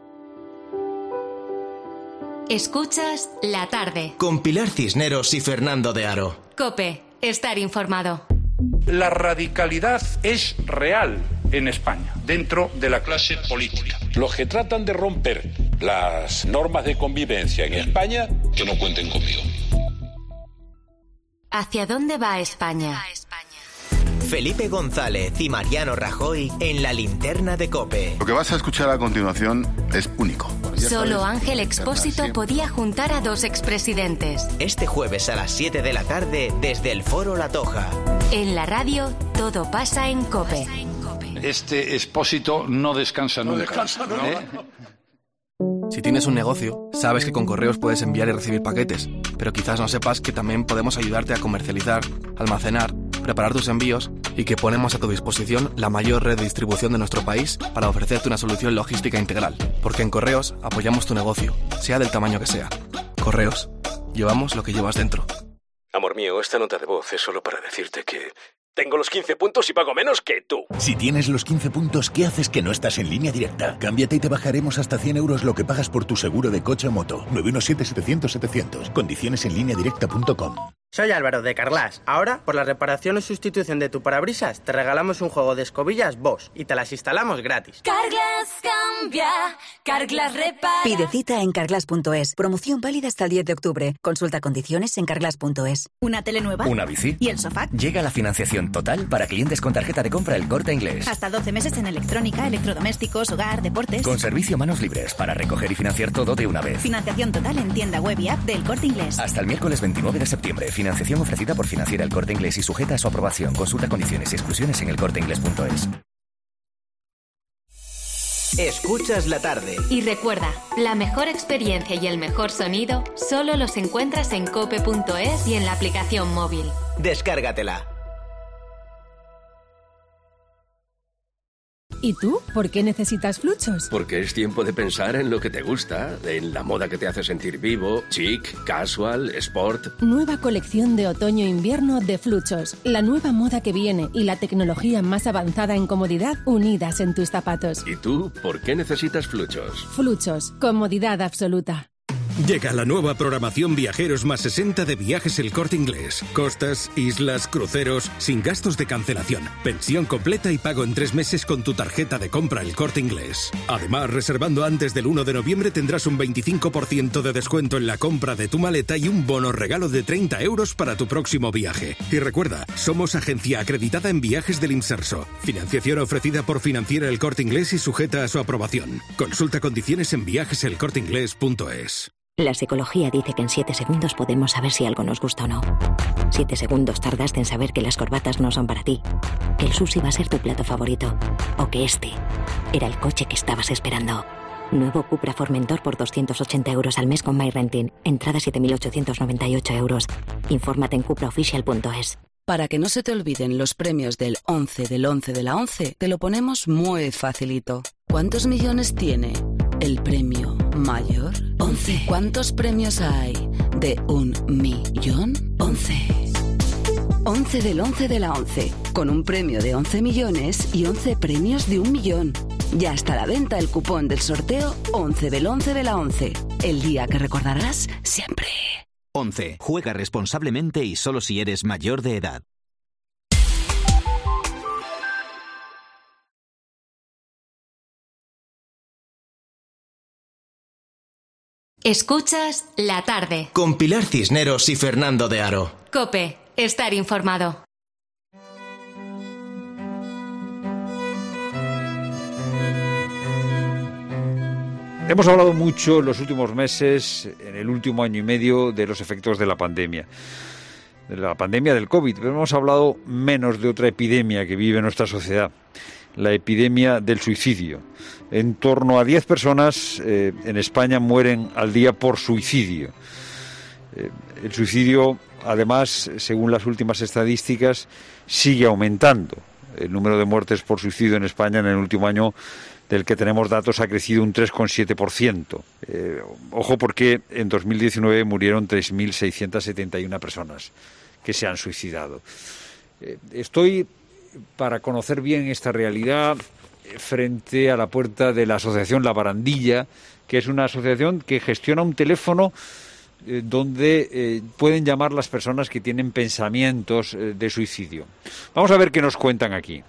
S3: Escuchas La Tarde.
S2: Con Pilar Cisneros y Fernando de Aro.
S3: COPE, estar informado.
S21: La radicalidad es real en España, dentro de la clase política.
S22: Los que tratan de romper las normas de convivencia en España, que no cuenten conmigo.
S3: ¿Hacia dónde va España?
S2: Felipe González y Mariano Rajoy en la linterna de COPE.
S23: Lo que vas a escuchar a continuación es único.
S3: Solo Ángel Expósito podía juntar a 2 expresidentes.
S2: Este jueves a las 7 de la tarde desde el Foro La Toja.
S3: En la radio todo pasa en COPE.
S22: Este Expósito no descansa nunca.
S24: Si tienes un negocio, sabes que con Correos puedes enviar y recibir paquetes, pero quizás no sepas que también podemos ayudarte a comercializar, almacenar, preparar tus envíos y que ponemos a tu disposición la mayor red de distribución de nuestro país para ofrecerte una solución logística integral. Porque en Correos apoyamos tu negocio, sea del tamaño que sea. Correos, llevamos lo que llevas dentro.
S25: Amor mío, esta nota de voz es solo para decirte que... tengo los 15 puntos y pago menos que tú.
S26: Si tienes los 15 puntos, ¿qué haces que no estás en Línea Directa? Cámbiate y te bajaremos hasta 100 euros lo que pagas por tu seguro de coche o moto. 917-700-700. Condiciones en lineadirecta.com.
S4: Soy Álvaro de Carglass. Ahora, por la reparación o sustitución de tu parabrisas, te regalamos un juego de escobillas Bosch y te las instalamos gratis.
S5: Carglass cambia, Carglass repara.
S6: Pide cita en carglass.es. Promoción válida hasta el 10 de octubre. Consulta condiciones en carglass.es.
S8: ¿Una tele nueva?
S9: ¿Una bici?
S8: ¿Y el sofá?
S9: Llega la financiación total para clientes con tarjeta de compra El Corte Inglés.
S8: Hasta 12 meses en electrónica, electrodomésticos, hogar, deportes.
S9: Con servicio manos libres para recoger y financiar todo de una vez.
S8: Financiación total en tienda web y app del Corte Inglés.
S9: Hasta el miércoles 29 de septiembre. Financiación ofrecida por Financiera El Corte Inglés y sujeta a su aprobación. Consulta condiciones y exclusiones en elcorteinglés.es.
S2: Escuchas la tarde.
S3: Y recuerda, la mejor experiencia y el mejor sonido solo los encuentras en cope.es y en la aplicación móvil.
S2: Descárgatela.
S10: ¿Y tú? ¿Por qué necesitas Fluchos?
S25: Porque es tiempo de pensar en lo que te gusta, en la moda que te hace sentir vivo, chic, casual, sport.
S10: Nueva colección de otoño-invierno de Fluchos. La nueva moda que viene y la tecnología más avanzada en comodidad unidas en tus zapatos.
S25: ¿Y tú? ¿Por qué necesitas Fluchos?
S10: Fluchos. Comodidad absoluta.
S27: Llega la nueva programación Viajeros más 60 de Viajes El Corte Inglés. Costas, islas, cruceros, sin gastos de cancelación. Pensión completa y pago en 3 meses con tu tarjeta de compra El Corte Inglés. Además, reservando antes del 1 de noviembre tendrás un 25% de descuento en la compra de tu maleta y un bono regalo de 30 euros para tu próximo viaje. Y recuerda, somos agencia acreditada en viajes del Imserso. Financiación ofrecida por Financiera El Corte Inglés y sujeta a su aprobación. Consulta condiciones en viajeselcorteinglés.es.
S28: La psicología dice que en 7 segundos podemos saber si algo nos gusta o no. 7 segundos tardaste en saber que las corbatas no son para ti, que el sushi va a ser tu plato favorito, o que este era el coche que estabas esperando. Nuevo Cupra Formentor por 280 euros al mes con MyRenting. Entrada 7.898 euros. Infórmate en cupraofficial.es.
S29: Para que no se te olviden los premios del 11 del 11 de la 11, te lo ponemos muy facilito. ¿Cuántos millones tiene el premio mayor? 11. ¿Cuántos premios hay de 1 millón? 11. 11 del 11 de la 11, con un premio de 11 millones y 11 premios de 1 millón. Ya está a la venta el cupón del sorteo 11 del 11 de la 11. El día que recordarás siempre.
S30: 11. Juega responsablemente y solo si eres mayor de edad.
S3: Escuchas La Tarde.
S2: Con Pilar Cisneros y Fernando de Aro.
S3: COPE. Estar informado.
S1: Hemos hablado mucho en los últimos meses, en el último año y medio, de los efectos de la pandemia del COVID, pero hemos hablado menos de otra epidemia que vive nuestra sociedad, la epidemia del suicidio. En torno a 10 personas en España mueren al día por suicidio. El suicidio, además, según las últimas estadísticas, sigue aumentando. El número de muertes por suicidio en España en el último año, del que tenemos datos, ha crecido un 3,7%. Ojo, porque en 2019 murieron 3.671 personas que se han suicidado. Estoy, para conocer bien esta realidad, frente a la puerta de la asociación La Barandilla, que es una asociación que gestiona un teléfono donde pueden llamar las personas que tienen pensamientos de suicidio. Vamos a ver qué nos cuentan aquí.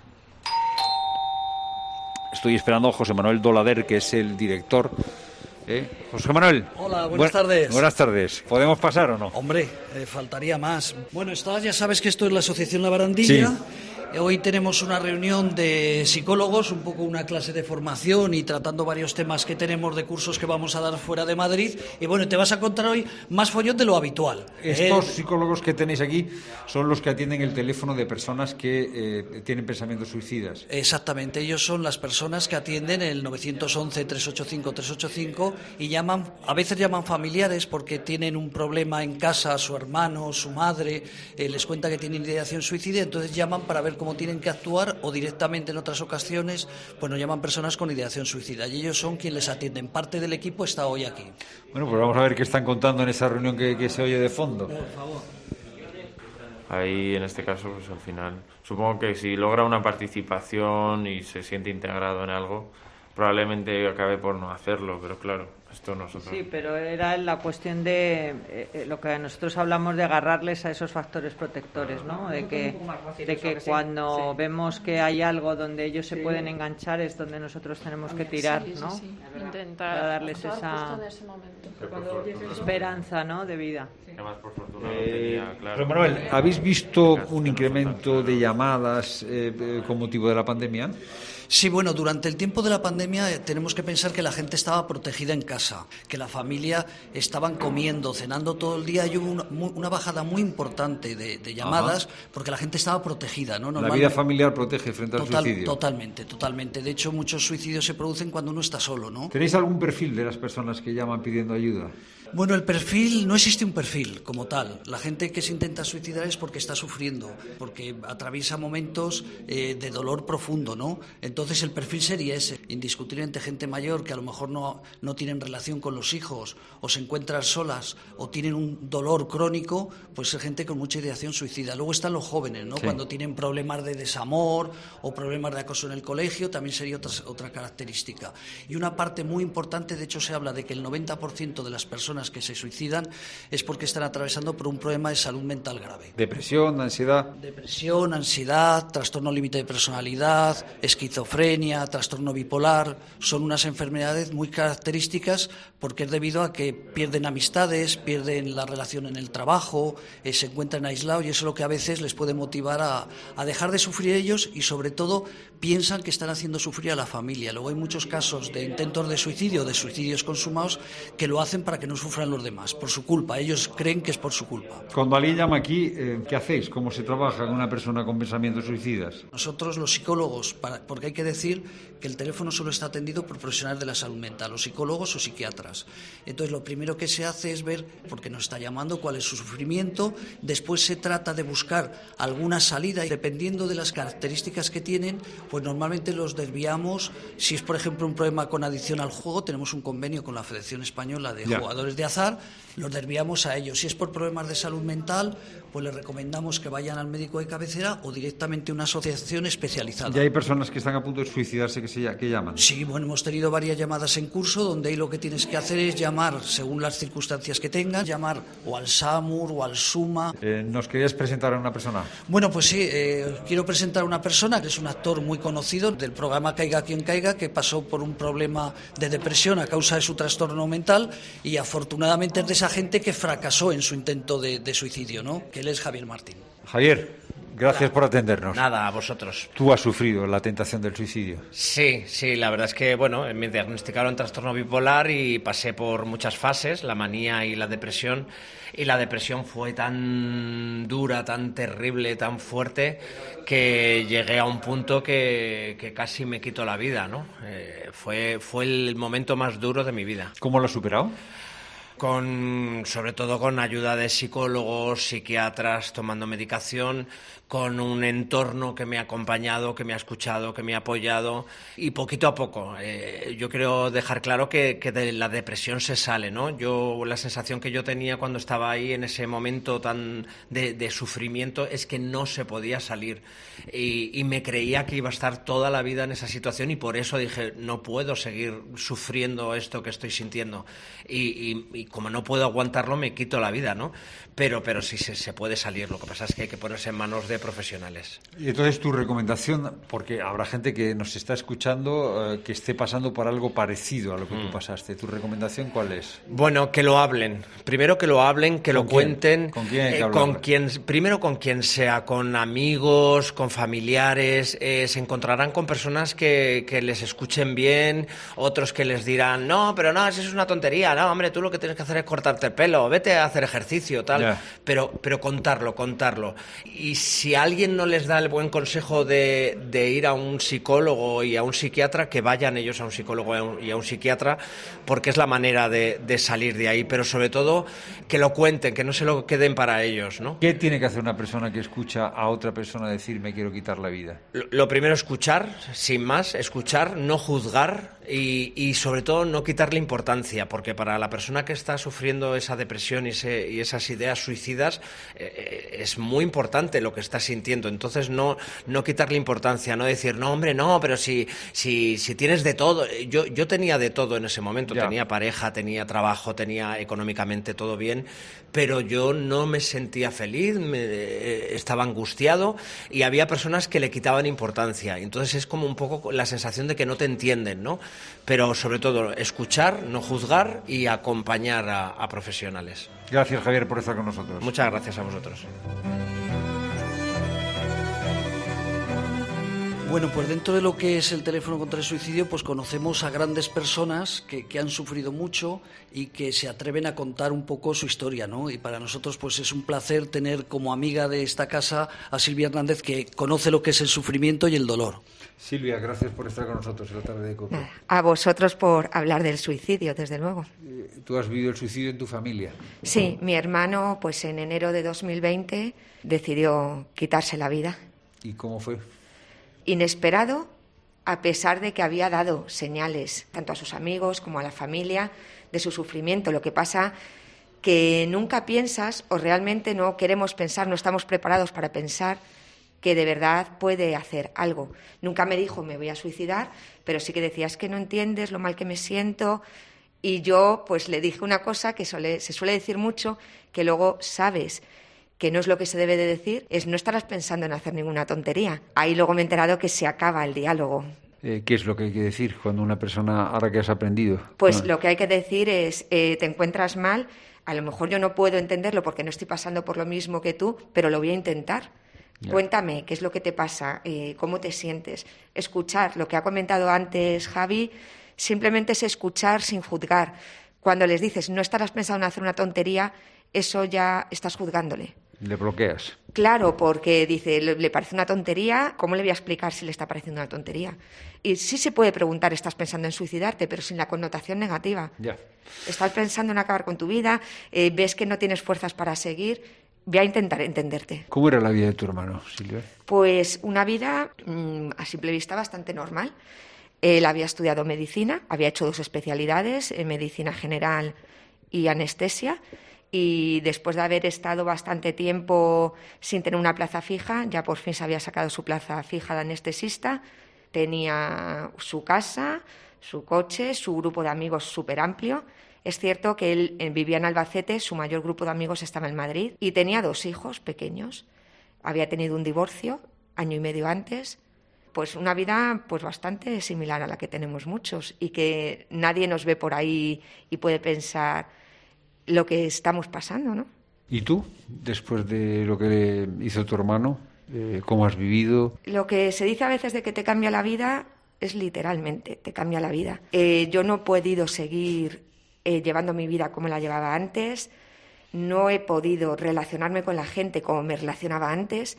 S1: Estoy esperando a José Manuel Dolader, que es el director. José Manuel.
S31: Hola, buenas tardes.
S1: Buenas tardes. ¿Podemos pasar o no?
S31: Hombre, faltaría más. Bueno, ya sabes que esto es la Asociación La Barandilla. Sí. Hoy tenemos una reunión de psicólogos, un poco una clase de formación y tratando varios temas que tenemos de cursos que vamos a dar fuera de Madrid. Y bueno, te vas a contar hoy más follón de lo habitual.
S1: Estos psicólogos que tenéis aquí son los que atienden el teléfono de personas que tienen pensamientos suicidas.
S31: Exactamente, ellos son las personas que atienden el 911-385-385 y llaman, a veces llaman familiares porque tienen un problema en casa, su hermano, su madre, les cuenta que tienen ideación suicida, entonces llaman para ver cómo tienen que actuar, o directamente en otras ocasiones pues nos llaman personas con ideación suicida y ellos son quienes les atienden. Parte del equipo está hoy aquí.
S1: Bueno, pues vamos a ver qué están contando en esa reunión que se oye de fondo.
S31: Por favor.
S32: Ahí, en este caso, pues al final, supongo que si logra una participación y se siente integrado en algo, probablemente acabe por no hacerlo, pero claro, Esto nosotros...
S7: Sí, pero era la cuestión de lo que nosotros hablamos de agarrarles a esos factores protectores, ¿no? De que cuando vemos que hay algo donde ellos se pueden enganchar es donde nosotros tenemos que tirar, ¿no?
S11: Intentar
S7: para darles esa esperanza, ¿no? De vida.
S32: Además, por fortuna no tenía, claro.
S1: Manuel, ¿habéis visto un incremento de llamadas con motivo de la pandemia?
S31: Sí, bueno, durante el tiempo de la pandemia tenemos que pensar que la gente estaba protegida en casa, que la familia estaban comiendo, cenando todo el día y hubo una bajada muy importante de llamadas. Ajá. Porque la gente estaba protegida, ¿no?
S1: La vida familiar protege frente al suicidio.
S31: Totalmente. De hecho, muchos suicidios se producen cuando uno está solo, ¿no?
S1: ¿Tenéis algún perfil de las personas que llaman pidiendo ayuda?
S31: Bueno, el perfil, no existe un perfil como tal. La gente que se intenta suicidar es porque está sufriendo, porque atraviesa momentos de dolor profundo, ¿no? Entonces el perfil sería ese, indiscutiblemente gente mayor que a lo mejor no tienen relación con los hijos o se encuentran solas o tienen un dolor crónico, pues es gente con mucha ideación suicida. Luego están los jóvenes, ¿no? Sí. Cuando tienen problemas de desamor o problemas de acoso en el colegio, también sería otra característica. Y una parte muy importante, de hecho se habla de que el 90% de las personas que se suicidan es porque están atravesando por un problema de salud mental grave.
S1: Depresión, ansiedad,
S31: trastorno límite de personalidad, esquizofrenia, trastorno bipolar, son unas enfermedades muy características porque es debido a que pierden amistades, pierden la relación en el trabajo, se encuentran aislados y eso es lo que a veces les puede motivar a dejar de sufrir ellos y sobre todo piensan que están haciendo sufrir a la familia. Luego hay muchos casos de intentos de suicidio, de suicidios consumados, que lo hacen para que no sufran los demás, por su culpa. Ellos creen que es por su culpa.
S1: Cuando alguien llama aquí, ¿qué hacéis? ¿Cómo se trabaja con una persona con pensamientos suicidas?
S31: Nosotros, los psicólogos, porque hay que decir que el teléfono solo está atendido por profesionales de la salud mental, o psicólogos o psiquiatras. Entonces, lo primero que se hace es ver por qué nos está llamando, cuál es su sufrimiento. Después se trata de buscar alguna salida y dependiendo de las características que tienen, pues normalmente los desviamos. Si es, por ejemplo, un problema con adicción al juego, tenemos un convenio con la Federación Española de Jugadores de Azar, los desviamos a ellos. Si es por problemas de salud mental, pues les recomendamos que vayan al médico de cabecera o directamente a una asociación especializada.
S1: ¿Y hay personas que están a punto de suicidarse que llaman?
S31: Sí, bueno, hemos tenido varias llamadas en curso donde ahí lo que tienes que hacer es llamar, según las circunstancias que tengan, llamar o al SAMUR o al SUMA.
S1: ¿Nos querías presentar a una persona?
S31: Bueno, pues sí, quiero presentar a una persona que es un actor muy conocido del programa Caiga quien caiga, que pasó por un problema de depresión a causa de su trastorno mental y afortunadamente es de esa gente que fracasó en su intento de suicidio, ¿no? Que él es Javier Martín.
S1: Javier, gracias por atendernos.
S12: Nada, a vosotros.
S1: ¿Tú has sufrido la tentación del suicidio?
S12: Sí, la verdad es que, bueno, me diagnosticaron trastorno bipolar y pasé por muchas fases, la manía y la depresión. Y la depresión fue tan dura, tan terrible, tan fuerte, que llegué a un punto que casi me quitó la vida, ¿no? Fue el momento más duro de mi vida.
S1: ¿Cómo lo has superado?
S12: Sobre todo con ayuda de psicólogos, psiquiatras, tomando medicación, con un entorno que me ha acompañado, que me ha escuchado, que me ha apoyado y poquito a poco. Yo quiero dejar claro que de la depresión se sale, ¿no? La sensación que yo tenía cuando estaba ahí en ese momento tan de sufrimiento es que no se podía salir y me creía que iba a estar toda la vida en esa situación y por eso dije, no puedo seguir sufriendo esto que estoy sintiendo y como no puedo aguantarlo me quito la vida, ¿no? Pero sí se puede salir, lo que pasa es que hay que ponerse en manos de profesionales.
S1: Y entonces tu recomendación, porque habrá gente que nos está escuchando que esté pasando por algo parecido a lo que tú pasaste, ¿tu recomendación cuál es?
S12: Bueno, que lo hablen, primero que lo hablen, que lo cuenten.
S1: ¿Con quién hay que hablar?
S12: Primero con quien sea, con amigos, con familiares, se encontrarán con personas que les escuchen bien, otros que les dirán, no, pero no, eso es una tontería, no, hombre, tú lo que tienes que hacer es cortarte el pelo, vete a hacer ejercicio, tal, pero contarlo. Y si alguien no les da el buen consejo de ir a un psicólogo y a un psiquiatra, que vayan ellos a un psicólogo y a un psiquiatra, porque es la manera de salir de ahí, pero sobre todo que lo cuenten, que no se lo queden para ellos, ¿no?
S1: ¿Qué tiene que hacer una persona que escucha a otra persona decir me quiero quitar la vida?
S12: Lo primero, escuchar, sin más, escuchar, no juzgar, y sobre todo no quitarle importancia, porque para la persona que está sufriendo esa depresión y esas ideas suicidas es muy importante lo que está sintiendo. Entonces no quitarle importancia, no decir, no hombre, no, pero si tienes de todo. Yo tenía de todo en ese momento, tenía pareja, tenía trabajo, tenía económicamente todo bien, pero yo no me sentía feliz, estaba angustiado y había personas que le quitaban importancia. Entonces es como un poco la sensación de que no te entienden, ¿no? Pero sobre todo escuchar, no juzgar y acompañar a profesionales.
S1: Gracias, Javier, por estar con nosotros.
S12: Muchas gracias a vosotros.
S31: Bueno, pues dentro de lo que es el teléfono contra el suicidio, pues conocemos a grandes personas que han sufrido mucho y que se atreven a contar un poco su historia, ¿no? Y para nosotros pues es un placer tener como amiga de esta casa a Silvia Hernández, que conoce lo que es el sufrimiento y el dolor.
S1: Silvia, gracias por estar con nosotros en la tarde de COPE.
S11: A vosotros por hablar del suicidio, desde luego.
S1: ¿Tú has vivido el suicidio en tu familia?
S11: Sí, mi hermano pues en enero de 2020 decidió quitarse la vida.
S1: ¿Y cómo fue?
S11: Inesperado, a pesar de que había dado señales tanto a sus amigos como a la familia de su sufrimiento. Lo que pasa que nunca piensas, o realmente no queremos pensar, no estamos preparados para pensar que de verdad puede hacer algo. Nunca me dijo me voy a suicidar, pero sí que decía es que no entiendes lo mal que me siento. Y yo pues le dije una cosa que se suele decir mucho, que luego sabes que no es lo que se debe de decir, es no estarás pensando en hacer ninguna tontería. Ahí luego me he enterado que se acaba el diálogo.
S1: ¿Qué es lo que hay que decir cuando una persona, ahora que has aprendido?
S11: Pues lo que hay que decir es, te encuentras mal, a lo mejor yo no puedo entenderlo porque no estoy pasando por lo mismo que tú, pero lo voy a intentar. Ya. Cuéntame qué es lo que te pasa, cómo te sientes. Escuchar, lo que ha comentado antes Javi, simplemente es escuchar sin juzgar. Cuando les dices no estarás pensando en hacer una tontería, eso ya estás juzgándole.
S1: ¿Le bloqueas?
S11: Claro, porque dice, le parece una tontería, ¿cómo le voy a explicar si le está pareciendo una tontería? Y sí se puede preguntar, ¿estás pensando en suicidarte? Pero sin la connotación negativa.
S1: Ya.
S11: ¿Estás pensando en acabar con tu vida? ¿Ves que no tienes fuerzas para seguir? Voy a intentar entenderte.
S1: ¿Cómo era la vida de tu hermano, Silvia?
S11: Pues una vida, a simple vista, bastante normal. Él había estudiado medicina, había hecho 2 especialidades, medicina general y anestesia. Y después de haber estado bastante tiempo sin tener una plaza fija, ya por fin se había sacado su plaza fija de anestesista, tenía su casa, su coche, su grupo de amigos súper amplio. Es cierto que él vivía en Albacete, su mayor grupo de amigos estaba en Madrid y tenía 2 hijos pequeños. Había tenido un divorcio, año y medio antes. Pues una vida pues bastante similar a la que tenemos muchos y que nadie nos ve por ahí y puede pensar lo que estamos pasando, ¿no?
S1: ¿Y tú, después de lo que hizo tu hermano, cómo has vivido?
S11: Lo que se dice a veces de que te cambia la vida es literalmente, te cambia la vida. Yo no he podido seguir llevando mi vida como la llevaba antes, no he podido relacionarme con la gente como me relacionaba antes,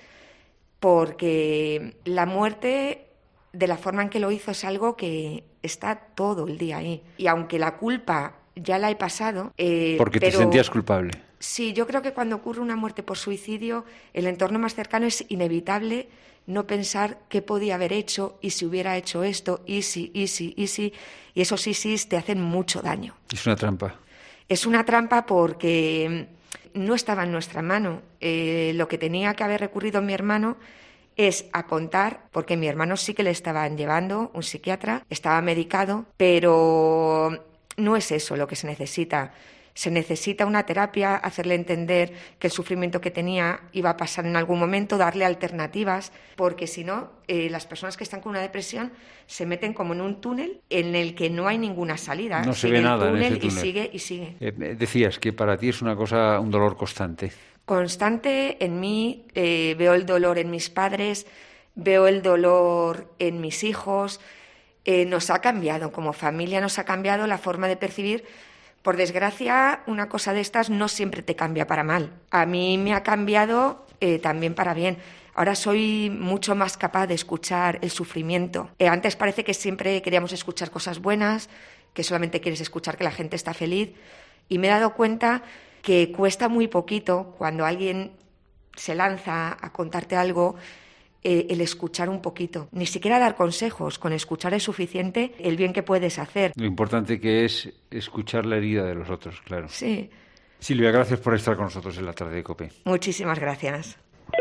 S11: porque la muerte, de la forma en que lo hizo, es algo que está todo el día ahí. Y aunque la culpa ya la he pasado.
S1: Porque te sentías culpable.
S11: Sí, yo creo que cuando ocurre una muerte por suicidio, el entorno más cercano es inevitable no pensar qué podía haber hecho y si hubiera hecho esto, y si, y esos sí te hacen mucho daño.
S1: Es una trampa.
S11: Es una trampa porque no estaba en nuestra mano. Lo que tenía que haber recurrido mi hermano es a contar, porque mi hermano sí que le estaban llevando, un psiquiatra, estaba medicado, pero no es eso lo que se necesita. Se necesita una terapia, hacerle entender que el sufrimiento que tenía iba a pasar en algún momento, darle alternativas, porque si no, las personas que están con una depresión se meten como en un túnel en el que no hay ninguna salida.
S1: No se ve nada en ese túnel.
S11: Y sigue y sigue.
S1: Decías que para ti es una cosa, un dolor constante.
S11: Constante en mí, veo el dolor en mis padres, veo el dolor en mis hijos. Nos ha cambiado, como familia nos ha cambiado la forma de percibir. Por desgracia, una cosa de estas no siempre te cambia para mal. A mí me ha cambiado también para bien. Ahora soy mucho más capaz de escuchar el sufrimiento. Antes parece que siempre queríamos escuchar cosas buenas, que solamente quieres escuchar que la gente está feliz. Y me he dado cuenta que cuesta muy poquito cuando alguien se lanza a contarte algo, el escuchar un poquito. Ni siquiera dar consejos, con escuchar es suficiente el bien que puedes hacer.
S1: Lo importante que es escuchar la herida de los otros, claro.
S11: Sí.
S1: Silvia, gracias por estar con nosotros en la tarde de COPE.
S11: Muchísimas gracias.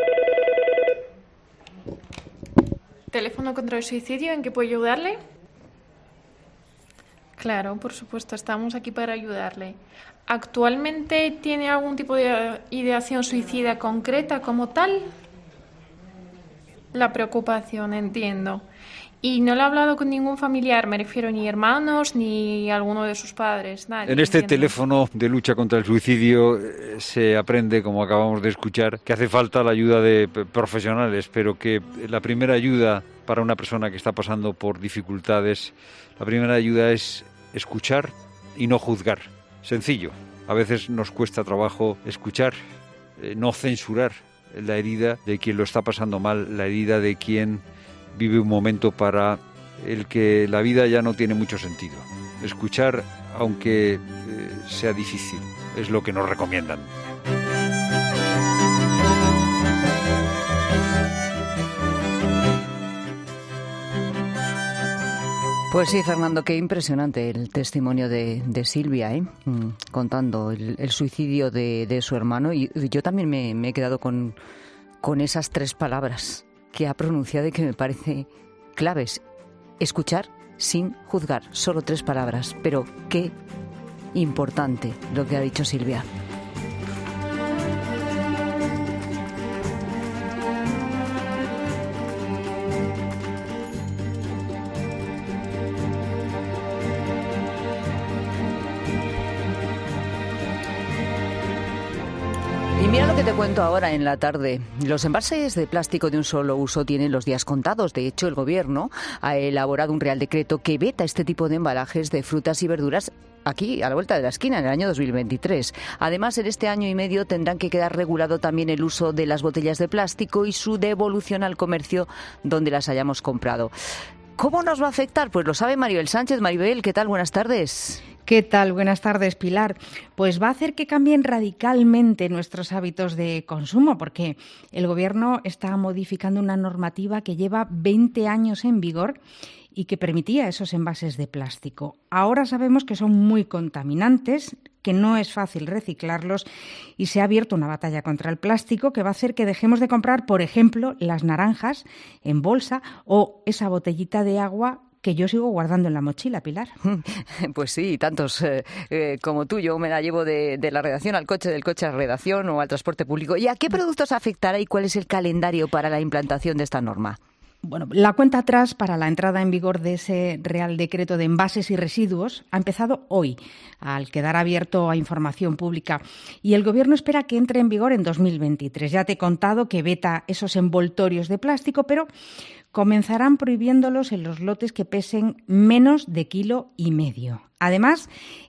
S13: ¿Teléfono contra el suicidio? ¿En qué puedo ayudarle? Claro, por supuesto, estamos aquí para ayudarle. ¿Actualmente tiene algún tipo de ideación suicida concreta como tal? La preocupación, entiendo. ¿Y no le ha hablado con ningún familiar? Me refiero ni hermanos ni alguno de sus padres. Nadie,
S1: en este
S13: entiendo.
S1: teléfono de lucha contra el suicidio se aprende, como acabamos de escuchar, que hace falta la ayuda de profesionales, pero que la primera ayuda para una persona que está pasando por dificultades, la primera ayuda es escuchar y no juzgar. Sencillo. A veces nos cuesta trabajo escuchar, no censurar la herida de quien lo está pasando mal, la herida de quien vive un momento para el que la vida ya no tiene mucho sentido. Escuchar, aunque sea difícil, es lo que nos recomiendan.
S14: Pues sí, Fernando, qué impresionante el testimonio de Silvia, contando el suicidio de su hermano. Y yo también me he quedado con esas 3 palabras que ha pronunciado y que me parece claves. Escuchar sin juzgar, solo 3 palabras, pero qué importante lo que ha dicho Silvia. Mira lo que te cuento ahora en la tarde. Los envases de plástico de un solo uso tienen los días contados. De hecho, el Gobierno ha elaborado un Real Decreto que veta este tipo de embalajes de frutas y verduras aquí, a la vuelta de la esquina, en el año 2023. Además, en este año y medio tendrán que quedar regulado también el uso de las botellas de plástico y su devolución al comercio donde las hayamos comprado. ¿Cómo nos va a afectar? Pues lo sabe Maribel Sánchez. Maribel, ¿qué tal? Buenas tardes.
S15: ¿Qué tal? Buenas tardes, Pilar. Pues va a hacer que cambien radicalmente nuestros hábitos de consumo, porque el Gobierno está modificando una normativa que lleva 20 años en vigor y que permitía esos envases de plástico. Ahora sabemos que son muy contaminantes, que no es fácil reciclarlos y se ha abierto una batalla contra el plástico que va a hacer que dejemos de comprar, por ejemplo, las naranjas en bolsa o esa botellita de agua que yo sigo guardando en la mochila, Pilar.
S14: Pues sí, tantos como tú. Yo me la llevo de la redacción al coche, del coche a la redacción o al transporte público. ¿Y a qué productos afectará y cuál es el calendario para la implantación de esta norma?
S15: Bueno, la cuenta atrás para la entrada en vigor de ese Real Decreto de Envases y Residuos ha empezado hoy, al quedar abierto a información pública. Y el Gobierno espera que entre en vigor en 2023. Ya te he contado que veta esos envoltorios de plástico, pero comenzarán prohibiéndolos en los lotes que pesen menos de 1,5 kilos. Además,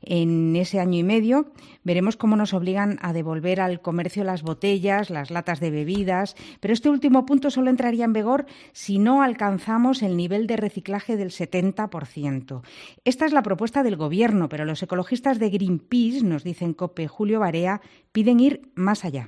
S15: en ese año y medio veremos cómo nos obligan a devolver al comercio las botellas, las latas de bebidas, pero este último punto solo entraría en vigor si no alcanzamos el nivel de reciclaje del 70%. Esta es la propuesta del Gobierno, pero los ecologistas de Greenpeace, nos dicen COPE Julio Barea, piden ir más allá.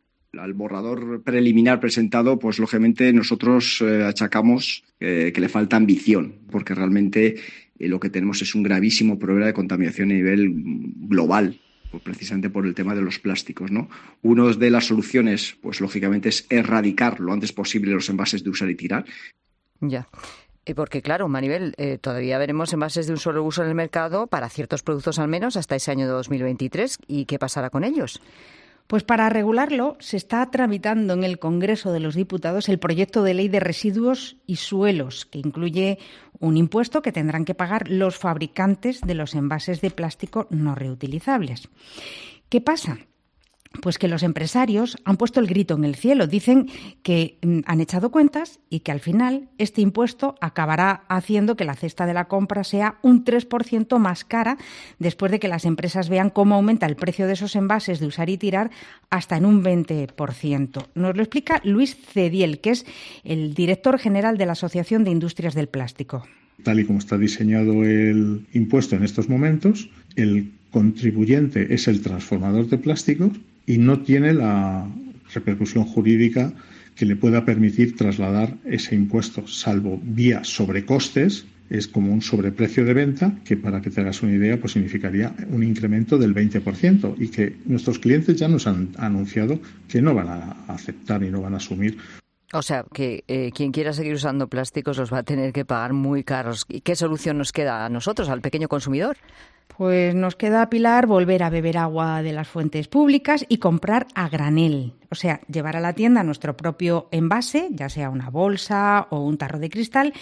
S16: Al borrador preliminar presentado, pues lógicamente nosotros achacamos que le falta ambición, porque realmente lo que tenemos es un gravísimo problema de contaminación a nivel global, pues precisamente por el tema de los plásticos, ¿no? Una de las soluciones, pues lógicamente, es erradicar lo antes posible los envases de usar y tirar.
S14: Ya. Porque claro, Maribel, todavía veremos envases de un solo uso en el mercado, para ciertos productos al menos, hasta ese año 2023. ¿Y qué pasará con ellos?
S15: Pues para regularlo se está tramitando en el Congreso de los Diputados el proyecto de ley de residuos y suelos, que incluye un impuesto que tendrán que pagar los fabricantes de los envases de plástico no reutilizables. ¿Qué pasa? Pues que los empresarios han puesto el grito en el cielo. Dicen que han echado cuentas y que al final este impuesto acabará haciendo que la cesta de la compra sea un 3% más cara después de que las empresas vean cómo aumenta el precio de esos envases de usar y tirar hasta en un 20%. Nos lo explica Luis Cediel, que es el director general de la Asociación de Industrias del Plástico.
S17: Tal y como está diseñado el impuesto en estos momentos, el contribuyente es el transformador de plásticos y no tiene la repercusión jurídica que le pueda permitir trasladar ese impuesto, salvo vía sobrecostes. Es como un sobreprecio de venta que, para que te hagas una idea, pues significaría un incremento del 20% y que nuestros clientes ya nos han anunciado que no van a aceptar y no van a asumir.
S14: O sea, que quien quiera seguir usando plásticos los va a tener que pagar muy caros. ¿Y qué solución nos queda a nosotros, al pequeño consumidor?
S15: Pues nos queda, Pilar, volver a beber agua de las fuentes públicas y comprar a granel. O sea, llevar a la tienda nuestro propio envase, ya sea una bolsa o un tarro de cristal,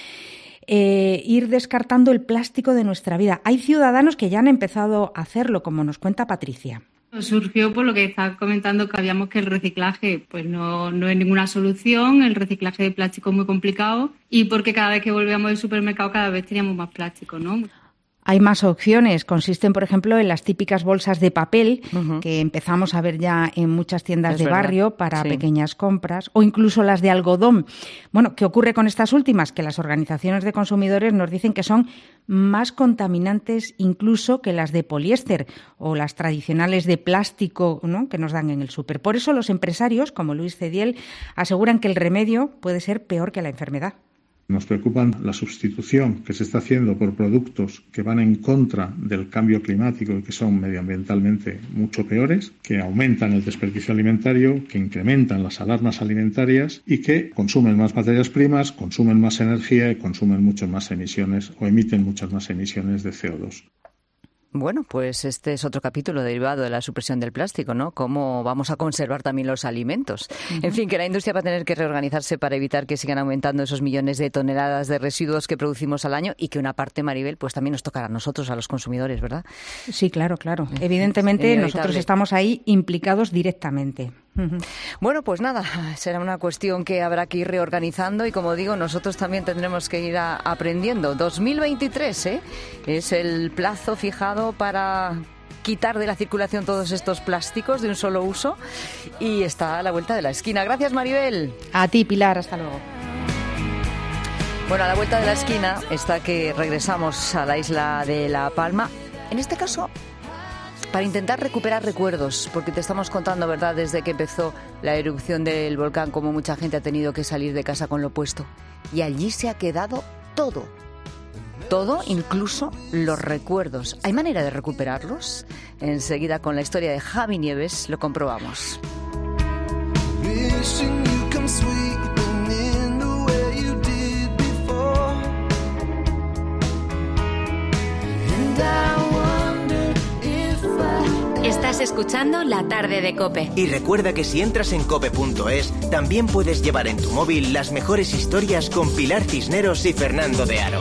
S15: ir descartando el plástico de nuestra vida. Hay ciudadanos que ya han empezado a hacerlo, como nos cuenta Patricia.
S4: Surgió por lo que estaba comentando, que habíamos que el reciclaje pues no es ninguna solución, el reciclaje de plástico es muy complicado y porque cada vez que volvíamos del supermercado cada vez teníamos más plástico, ¿no?
S15: Hay más opciones. Consisten, por ejemplo, en las típicas bolsas de papel que empezamos a ver ya en muchas tiendas de barrio para pequeñas compras, o incluso las de algodón. Bueno, ¿qué ocurre con estas últimas? Que las organizaciones de consumidores nos dicen que son más contaminantes incluso que las de poliéster o las tradicionales de plástico, ¿no?, que nos dan en el súper. Por eso los empresarios, como Luis Cediel, aseguran que el remedio puede ser peor que la enfermedad.
S17: Nos preocupa la sustitución que se está haciendo por productos que van en contra del cambio climático y que son medioambientalmente mucho peores, que aumentan el desperdicio alimentario, que incrementan las alarmas alimentarias y que consumen más materias primas, consumen más energía y consumen muchas más emisiones o emiten muchas más emisiones de CO2.
S14: Bueno, pues este es otro capítulo derivado de la supresión del plástico, ¿no? Cómo vamos a conservar también los alimentos. En fin, que la industria va a tener que reorganizarse para evitar que sigan aumentando esos millones de toneladas de residuos que producimos al año y que una parte, Maribel, pues también nos tocará a nosotros, a los consumidores, ¿verdad?
S15: Sí, claro. Evidentemente nosotros estamos ahí implicados directamente.
S14: Bueno, pues nada, será una cuestión que habrá que ir reorganizando y, como digo, nosotros también tendremos que ir aprendiendo. 2023 es el plazo fijado para quitar de la circulación todos estos plásticos de un solo uso y está a la vuelta de la esquina. Gracias, Maribel.
S15: A ti, Pilar, hasta luego.
S14: Bueno, a la vuelta de la esquina está que regresamos a la isla de La Palma, en este caso para intentar recuperar recuerdos, porque te estamos contando, ¿verdad?, desde que empezó la erupción del volcán, como mucha gente ha tenido que salir de casa con lo puesto. Y allí se ha quedado todo. Todo, incluso los recuerdos. ¿Hay manera de recuperarlos? Enseguida, con la historia de Javi Nieves, lo comprobamos.
S3: Estás escuchando La Tarde de COPE.
S2: Y recuerda que si entras en cope.es, también puedes llevar en tu móvil las mejores historias con Pilar Cisneros y Fernando de Aro.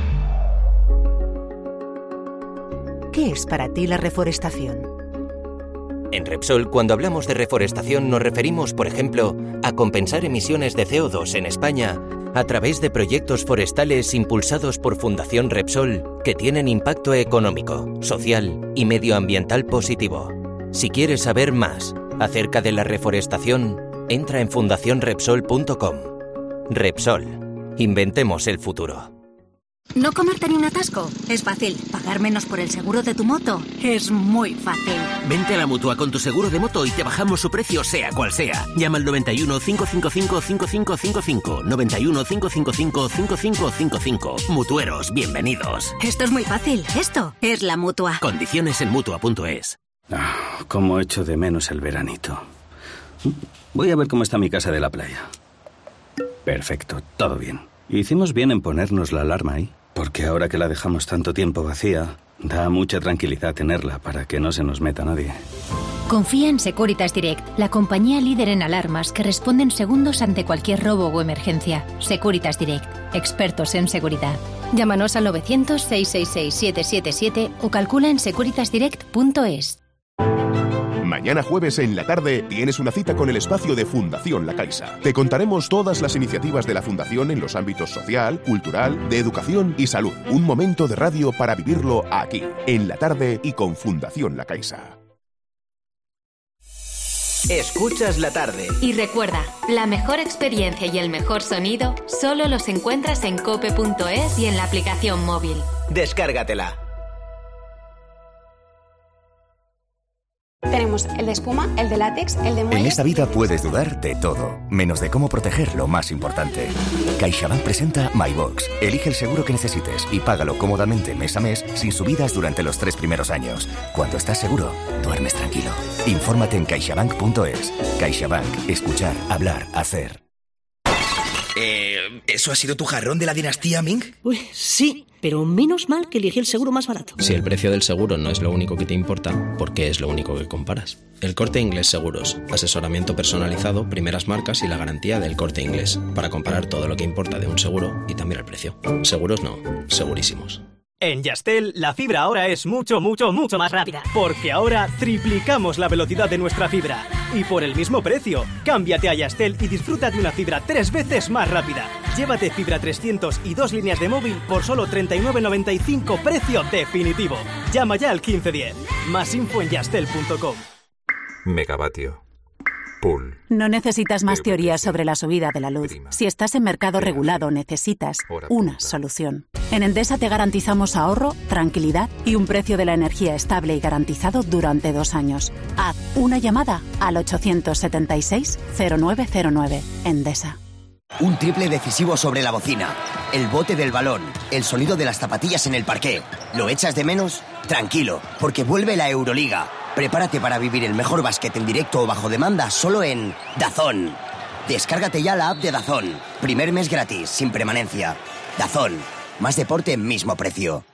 S5: ¿Qué es para ti la reforestación?
S2: En Repsol, cuando hablamos de reforestación, nos referimos, por ejemplo, a compensar emisiones de CO2 en España a través de proyectos forestales impulsados por Fundación Repsol que tienen impacto económico, social y medioambiental positivo. Si quieres saber más acerca de la reforestación, entra en fundacionrepsol.com. Repsol. Inventemos el futuro.
S6: ¿No comerte ni un atasco? Es fácil. ¿Pagar menos por el seguro de tu moto? Es muy fácil.
S8: Vente a la Mutua con tu seguro de moto y te bajamos su precio sea cual sea. Llama al 91 555 5555. 91 555 5555. Mutueros, bienvenidos.
S6: Esto es muy fácil. Esto es la Mutua.
S8: Condiciones en Mutua.es.
S18: Cómo echo de menos el veranito. Voy a ver cómo está mi casa de la playa. Perfecto, todo bien. Hicimos bien en ponernos la alarma ahí, porque ahora que la dejamos tanto tiempo vacía, da mucha tranquilidad tenerla para que no se nos meta nadie.
S3: Confía en Securitas Direct, la compañía líder en alarmas que responden segundos ante cualquier robo o emergencia. Securitas Direct, expertos en seguridad. Llámanos al 900-666-777 o calcula en securitasdirect.es.
S19: Mañana jueves en la tarde tienes una cita con el espacio de Fundación La Caixa. Te contaremos todas las iniciativas de la Fundación en los ámbitos social, cultural, de educación y salud. Un momento de radio para vivirlo aquí, en la tarde y con Fundación La Caixa.
S2: Escuchas la tarde.
S3: Y recuerda, la mejor experiencia y el mejor sonido solo los encuentras en cope.es y en la aplicación móvil.
S2: Descárgatela.
S20: Tenemos
S9: tenemos el de espuma, el de látex, el de muelle...
S10: En esta vida puedes dudar de todo, menos de cómo proteger lo más importante. CaixaBank presenta MyBox. Elige el seguro que necesites y págalo cómodamente mes a mes sin subidas durante los 3 primeros años. Cuando estás seguro, duermes tranquilo. Infórmate en caixabank.es. CaixaBank. Escuchar, hablar, hacer.
S20: ¿Eso ha sido tu jarrón de la dinastía Ming?
S21: Uy, sí, pero menos mal que elegí el seguro más barato.
S22: Si el precio del seguro no es lo único que te importa, ¿por qué es lo único que comparas? El Corte Inglés Seguros. Asesoramiento personalizado, primeras marcas y la garantía del Corte Inglés. Para comparar todo lo que importa de un seguro y también el precio. Seguros no, segurísimos.
S23: En Yastel, la fibra ahora es mucho más rápida. Porque ahora triplicamos la velocidad de nuestra fibra. Y por el mismo precio. Cámbiate a Yastel y disfruta de una fibra 3 veces más rápida. Llévate fibra 300 y 2 líneas de móvil por solo 39,95, precio definitivo. Llama ya al 1510. Más info en yastel.com.
S24: Megavatio. Pool.
S25: No necesitas más teorías sobre la subida de la luz. Si estás en mercado regulado, necesitas una solución. En Endesa te garantizamos ahorro, tranquilidad y un precio de la energía estable y garantizado durante 2 años. Haz una llamada al 876-0909. Endesa.
S26: Un triple decisivo sobre la bocina, el bote del balón, el sonido de las zapatillas en el parqué. ¿Lo echas de menos? Tranquilo, porque vuelve la Euroliga. Prepárate para vivir el mejor básquet en directo o bajo demanda solo en DAZN. Descárgate ya la app de DAZN. Primer mes gratis, sin permanencia. DAZN. Más deporte, mismo precio.